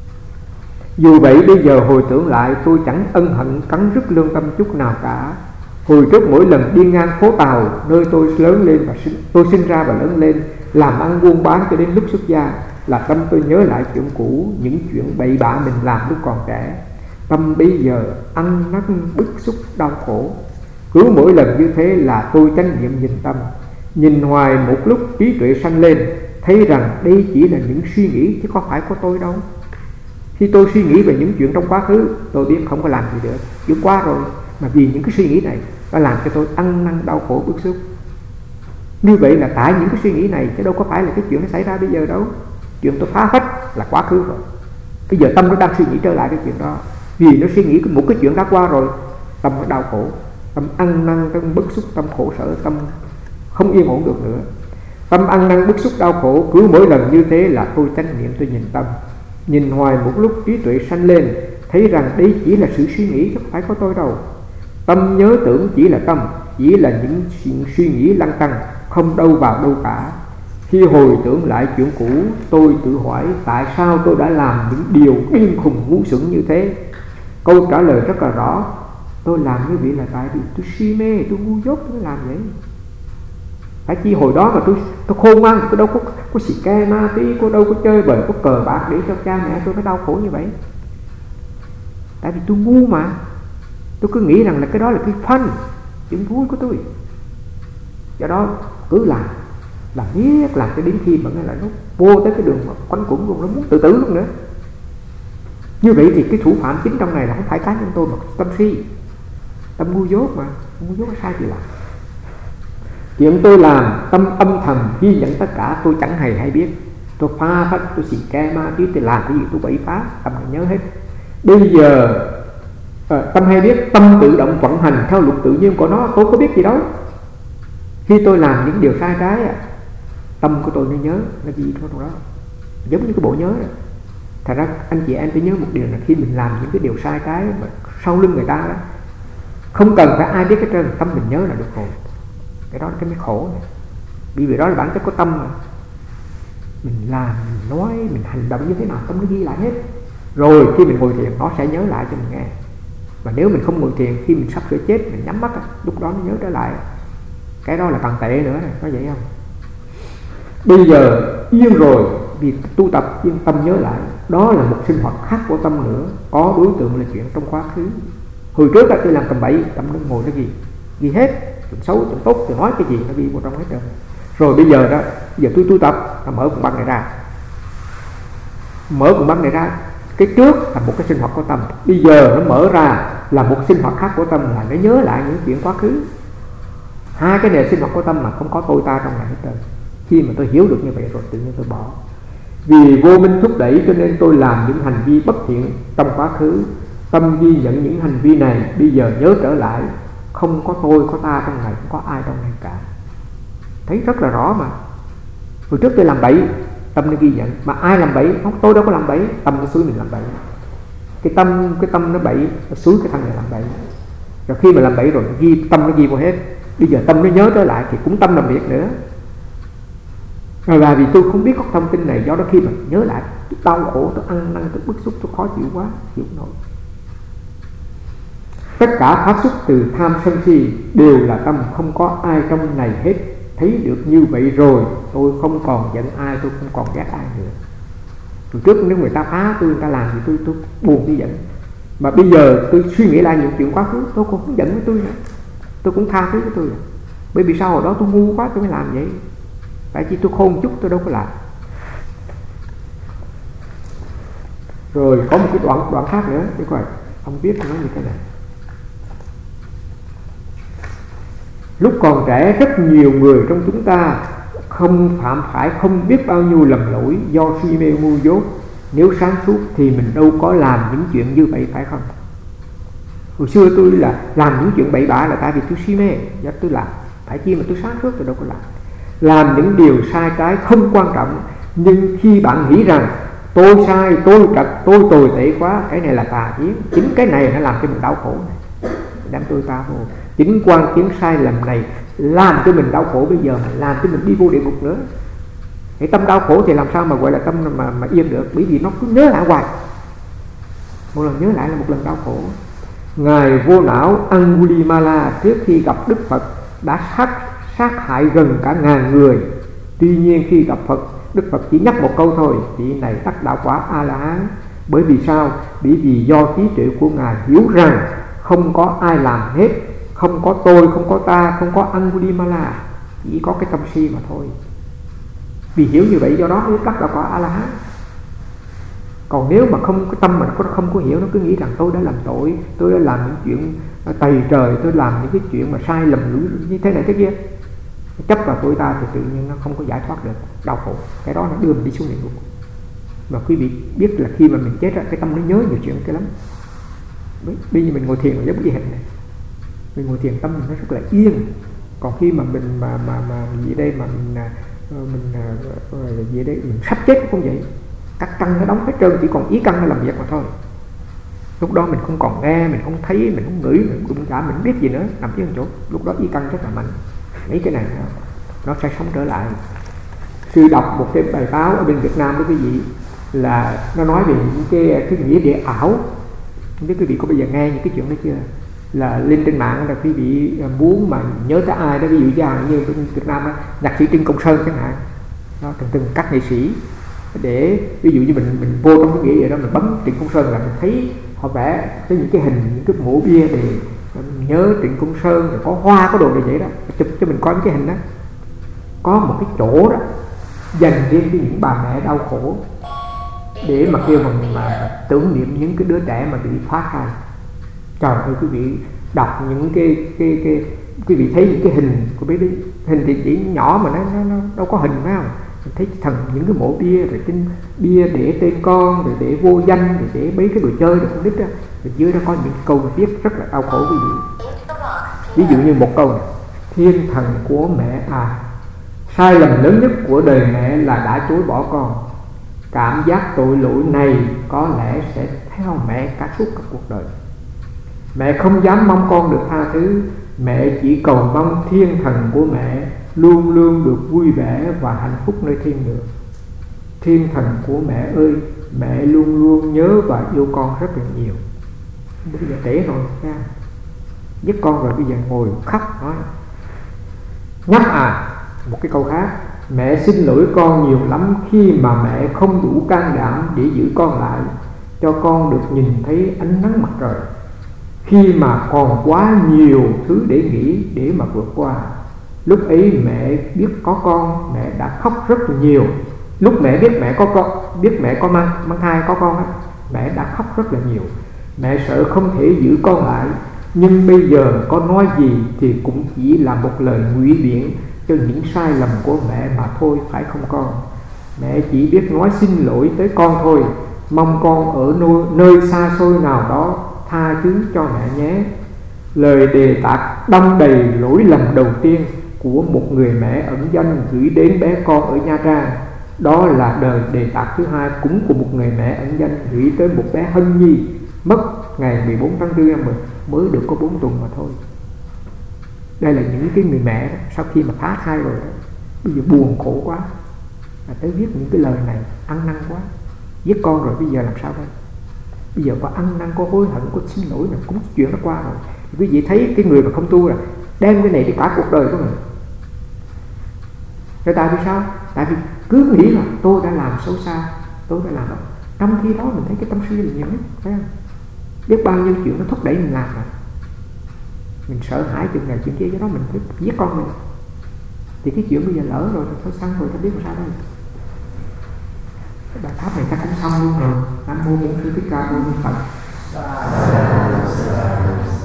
Dù vậy bây giờ hồi tưởng lại, tôi chẳng ân hận cắn rứt lương tâm chút nào cả. Hồi trước mỗi lần đi ngang phố Tàu, nơi tôi lớn lên và sinh, tôi sinh ra và lớn lên, làm ăn buôn bán cho đến lúc xuất gia, là tâm tôi nhớ lại chuyện cũ, những chuyện bậy bạ mình làm lúc còn trẻ. Tâm bây giờ ăn năn bức xúc đau khổ. Cứ mỗi lần như thế là tôi chánh niệm nhìn tâm, nhìn hoài một lúc trí tuệ sanh lên, thấy rằng đây chỉ là những suy nghĩ chứ có phải của tôi đâu. Khi tôi suy nghĩ về những chuyện trong quá khứ, tôi biết không có làm gì được, chuyện qua rồi. Mà vì những cái suy nghĩ này nó làm cho tôi ăn năn đau khổ bức xúc. Như vậy là tại những cái suy nghĩ này, chứ đâu có phải là cái chuyện nó xảy ra bây giờ đâu. Chuyện tôi phá hết là quá khứ rồi. Bây giờ tâm nó đang suy nghĩ trở lại cái chuyện đó. Vì nó suy nghĩ một cái chuyện đã qua rồi, tâm nó đau khổ, tâm ăn năn, tâm bức xúc, tâm khổ sở, tâm không yên ổn được nữa. Tâm ăn năn bức xúc đau khổ, cứ mỗi lần như thế là tôi chánh niệm, tôi nhìn tâm, nhìn hoài một lúc trí tuệ sanh lên, thấy rằng đây chỉ là sự suy nghĩ chứ không phải có tôi đâu. Tâm nhớ tưởng chỉ là tâm, chỉ là những suy nghĩ lăng tăng, không đâu vào đâu cả. Khi hồi tưởng lại chuyện cũ, tôi tự hỏi tại sao tôi đã làm những điều điên khùng ngu xuẩn như thế. Câu trả lời rất là rõ: tôi làm như vậy là tại vì tôi si mê, tôi ngu dốt tôi làm vậy. Phải chi hồi đó mà tôi tôi khôn ngoan, tôi đâu có có xì ke ma túy, tôi đâu có chơi bời, có cờ bạc để cho cha mẹ tôi nó đau khổ như vậy. Tại vì tôi ngu mà, tôi cứ nghĩ rằng là cái đó là cái fun, chuyện vui của tôi. Do đó cứ làm, làm biết làm cho đến khi mà nó là nó vô tới cái đường mà quanh quẩn luôn, nó muốn tự tử luôn nữa. Như vậy thì cái thủ phạm chính trong này là không phải cá nhân tôi mà tâm si, tâm ngu dốt mà, ngu dốt sai thì làm. Chuyện tôi làm tâm âm thầm ghi nhận tất cả, tôi chẳng hề hay biết. Tôi pha phách, tôi xì ke ma chứ tôi làm cái gì tôi bậy phá, tâm nhớ hết. Bây giờ à, tâm hay biết, tâm tự động vận hành theo luật tự nhiên của nó, tôi có biết gì đâu. Khi tôi làm những điều sai trái, tâm của tôi nó nhớ, nó ghi trong đó, giống như cái bộ nhớ đó. Thật ra anh chị em phải nhớ một điều là khi mình làm những cái điều sai trái mà sau lưng người ta đó, không cần phải ai biết cái trơn, tâm mình nhớ là được rồi. Cái đó là cái mới khổ này. Bởi vì đó là bản chất của tâm mà. Mình làm, mình nói, mình hành động như thế nào, tâm nó ghi lại hết. Rồi khi mình ngồi thiền nó sẽ nhớ lại cho mình nghe. Và nếu mình không ngồi thiền, khi mình sắp sửa chết, mình nhắm mắt, lúc đó nó nhớ trở lại. Cái đó là càng tệ nữa này, có vậy không? Bây giờ yên rồi, việc tu tập yên tâm nhớ lại, đó là một sinh hoạt khác của tâm nữa. Có đối tượng là chuyện trong quá khứ. Hồi trước là tôi làm tầm bậy, tâm nó ngồi nó ghi, ghi hết. Chuyện xấu, chuyện tốt, tôi nói cái gì nó ghi vào trong hết rồi. Rồi bây giờ đó, giờ tôi tu tập, nó mở cuộn băng này ra. Mở cuộn băng này ra, cái trước là một cái sinh hoạt của tâm, bây giờ nó mở ra là một sinh hoạt khác của tâm, là nó nhớ lại những chuyện quá khứ. Hai cái này sinh hoạt của tâm mà không có tôi ta trong này hết trơn. Khi mà tôi hiểu được như vậy rồi tự nhiên tôi bỏ. Vì vô minh thúc đẩy cho nên tôi làm những hành vi bất thiện trong quá khứ. Tâm ghi nhận những hành vi này, bây giờ nhớ trở lại, không có tôi, có ta trong này, không có ai trong này cả. Thấy rất là rõ mà. Hồi trước tôi làm bậy, tâm nó ghi nhận. Mà ai làm bậy? Không, tôi đâu có làm bậy, tâm nó xúi mình làm bậy. Cái tâm cái tâm nó bậy, nó xúi cái thằng này làm bậy. Rồi khi mà làm bậy rồi ghi tâm nó ghi vào hết. Bây giờ tâm nó nhớ trở lại thì cũng tâm làm việc nữa. Rồi là vì tôi không biết có thông tin này, do đó khi mà nhớ lại tôi đau khổ, tôi ăn năn, tôi bức xúc, tôi khó chịu quá, chịu nổi. Tất cả phát xuất từ tham sân si đều là tâm, không có ai trong này hết. Thấy được như vậy rồi, tôi không còn giận ai, tôi không còn ghét ai nữa. Từ trước nếu người ta phá tôi, người ta làm thì tôi tôi buồn tôi giận. Mà bây giờ tôi suy nghĩ lại những chuyện quá khứ, tôi cũng không giận với tôi nữa, tôi cũng tha thứ với tôi. Bởi vì sao hồi đó tôi ngu quá tôi mới làm vậy. Tại vì tôi khôn chút tôi đâu có làm. Rồi có một cái đoạn đoạn khác nữa, để coi ông biết nói như thế này. Lúc còn trẻ rất nhiều người trong chúng ta không phạm phải không biết bao nhiêu lầm lỗi do si mê ngu dốt. Nếu sáng suốt thì mình đâu có làm những chuyện như vậy, phải không? Hồi xưa tôi là làm những chuyện bậy bạ là tại vì tôi si mê, do tôi làm. Phải chi mà tôi sáng suốt tôi đâu có làm. Làm những điều sai trái không quan trọng, nhưng khi bạn nghĩ rằng tôi sai, tôi trật, tôi tồi tệ quá, cái này là tà kiến. Chính cái này nó làm cho mình đau khổ này, đem tôi ta vô. Chính quan kiến sai lầm này làm cho mình đau khổ bây giờ, mà làm cho mình đi vô địa ngục nữa. Cái tâm đau khổ thì làm sao mà gọi là tâm mà, mà yên được, bởi vì nó cứ nhớ lại hoài. Một lần nhớ lại là một lần đau khổ. Ngài vô não Angulimala trước khi gặp Đức Phật đã sát sát hại gần cả ngàn người. Tuy nhiên khi gặp Phật, Đức Phật chỉ nhắc một câu thôi, vị này đắc đạo quả A La Hán. Bởi vì sao? Bởi vì do trí tuệ của Ngài hiểu rằng không có ai làm hết, không có tôi, không có ta, không có Angulimala, chỉ có cái tâm si mà thôi. Vì hiểu như vậy do đó mới đắc đạo quả A La Hán. Còn nếu mà không cái tâm mà nó không có hiểu, nó cứ nghĩ rằng tôi đã làm tội, tôi đã làm những chuyện tày trời, tôi làm những cái chuyện mà sai lầm như thế này thế kia, chấp vào tôi ta thì tự nhiên nó không có giải thoát được, đau khổ. Cái đó nó đưa mình đi xuống địa ngục. Và quý vị biết là khi mà mình chết ra, cái tâm nó nhớ nhiều chuyện cái lắm. Bây giờ mình ngồi thiền là giống như hình này, mình ngồi thiền tâm mình nó rất là yên. Còn khi mà mình mà mà mà gì đây mà mình mình gì đây mình sắp chết cũng vậy, các căn nó đóng hết trơn, chỉ còn ý căn nó làm việc mà thôi. Lúc đó mình không còn nghe, mình không thấy, mình không ngửi, mình không đụng chạm, mình không biết gì nữa, nằm dưới một chỗ. Lúc đó ý căn rất là mạnh. Mấy cái này nó, nó sẽ sống trở lại. Sư đọc một cái bài báo ở bên Việt Nam với quý vị là nó nói về những cái, cái nghĩa địa ảo. Không biết quý vị có bao giờ nghe những cái chuyện đó chưa? Là lên trên mạng là quý vị muốn mà nhớ tới ai đó, ví dụ như bên Việt Nam đó, nhạc sĩ Trịnh Công Sơn chẳng hạn, đó, từng từng các nghệ sĩ, để ví dụ như mình mình vô trong cái nghĩa vậy đó, mình bấm Trịnh Công Sơn là mình thấy họ vẽ cái những cái hình, những cái mộ bia để nhớ Trịnh Công Sơn, rồi có hoa có đồ để vậy đó, chụp cho mình coi cái hình đó. Có một cái chỗ đó dành riêng cho những bà mẹ đau khổ, để mà kêu mình mà tưởng niệm những cái đứa trẻ mà bị phá thai. Trời ơi quý vị đọc những cái cái cái quý vị thấy những cái hình của bé đi, hình thì chỉ nhỏ mà nó nó, nó đâu có hình phải không? Mình thấy thần những cái mộ bia, rồi trên bia để tên con, rồi để vô danh, rồi để mấy cái đồ chơi được con nít á, rồi dưới đó có những câu viết rất là đau khổ quý vị. Ví dụ như một câu này: thiên thần của mẹ à, sai lầm lớn nhất của đời mẹ là đã chối bỏ con. Cảm giác tội lỗi này có lẽ sẽ theo mẹ cả suốt cả cuộc đời. Mẹ không dám mong con được tha thứ, mẹ chỉ cầu mong thiên thần của mẹ luôn luôn được vui vẻ và hạnh phúc nơi thiên đường. Thiên thần của mẹ ơi, mẹ luôn luôn nhớ và yêu con rất là nhiều. Bây giờ trễ rồi nha, giết con rồi bây giờ ngồi khóc nói: nhóc à, một cái câu khác: mẹ xin lỗi con nhiều lắm khi mà mẹ không đủ can đảm để giữ con lại, cho con được nhìn thấy ánh nắng mặt trời. Khi mà còn quá nhiều thứ để nghĩ, để mà vượt qua. Lúc ấy mẹ biết có con, mẹ đã khóc rất là nhiều. Lúc mẹ biết mẹ có con, biết mẹ có mang mang thai có con á, mẹ đã khóc rất là nhiều. Mẹ sợ không thể giữ con lại, nhưng bây giờ có nói gì thì cũng chỉ là một lời ngụy biện cho những sai lầm của mẹ mà thôi, phải không con? Mẹ chỉ biết nói xin lỗi tới con thôi, mong con ở nơi, nơi xa xôi nào đó tha thứ cho mẹ nhé. Lời đề tạc đong đầy lỗi lầm đầu tiên của một người mẹ ẩn danh gửi đến bé con ở Nha Trang. Đó là đời đề tạc thứ hai cũng của một người mẹ ẩn danh gửi tới một bé Hân Nhi mất ngày mười bốn tháng tư năm mình mới được có bốn tuần mà thôi. Đây là những cái người mẹ đó, sau khi mà phá thai rồi đó, bây giờ buồn khổ quá, là tới viết những cái lời này, ăn năn quá, giết con rồi bây giờ làm sao đây? Bây giờ có ăn năn, có hối hận, có xin lỗi là cũng chuyện nó qua rồi. Quý vị thấy cái người mà không tu là đem cái này đi cả cuộc đời của mình. Rồi tại vì sao? Tại vì cứ nghĩ là tôi đã làm xấu xa, tôi đã làm đó. Trong khi đó mình thấy cái tâm suy là nhiều nhất, thấy không? Biết bao nhiêu chuyện nó thúc đẩy mình làm rồi. Mình sợ hãi chuyện này chuyện kia, do đó mình phải giết con mình. Thì cái chuyện bây giờ lỡ rồi, thôi xong rồi, ta biết làm sao đây. Bài pháp này ta cũng xong luôn rồi. Nam mô Bổn Sư Thích Ca Mâu Ni Phật.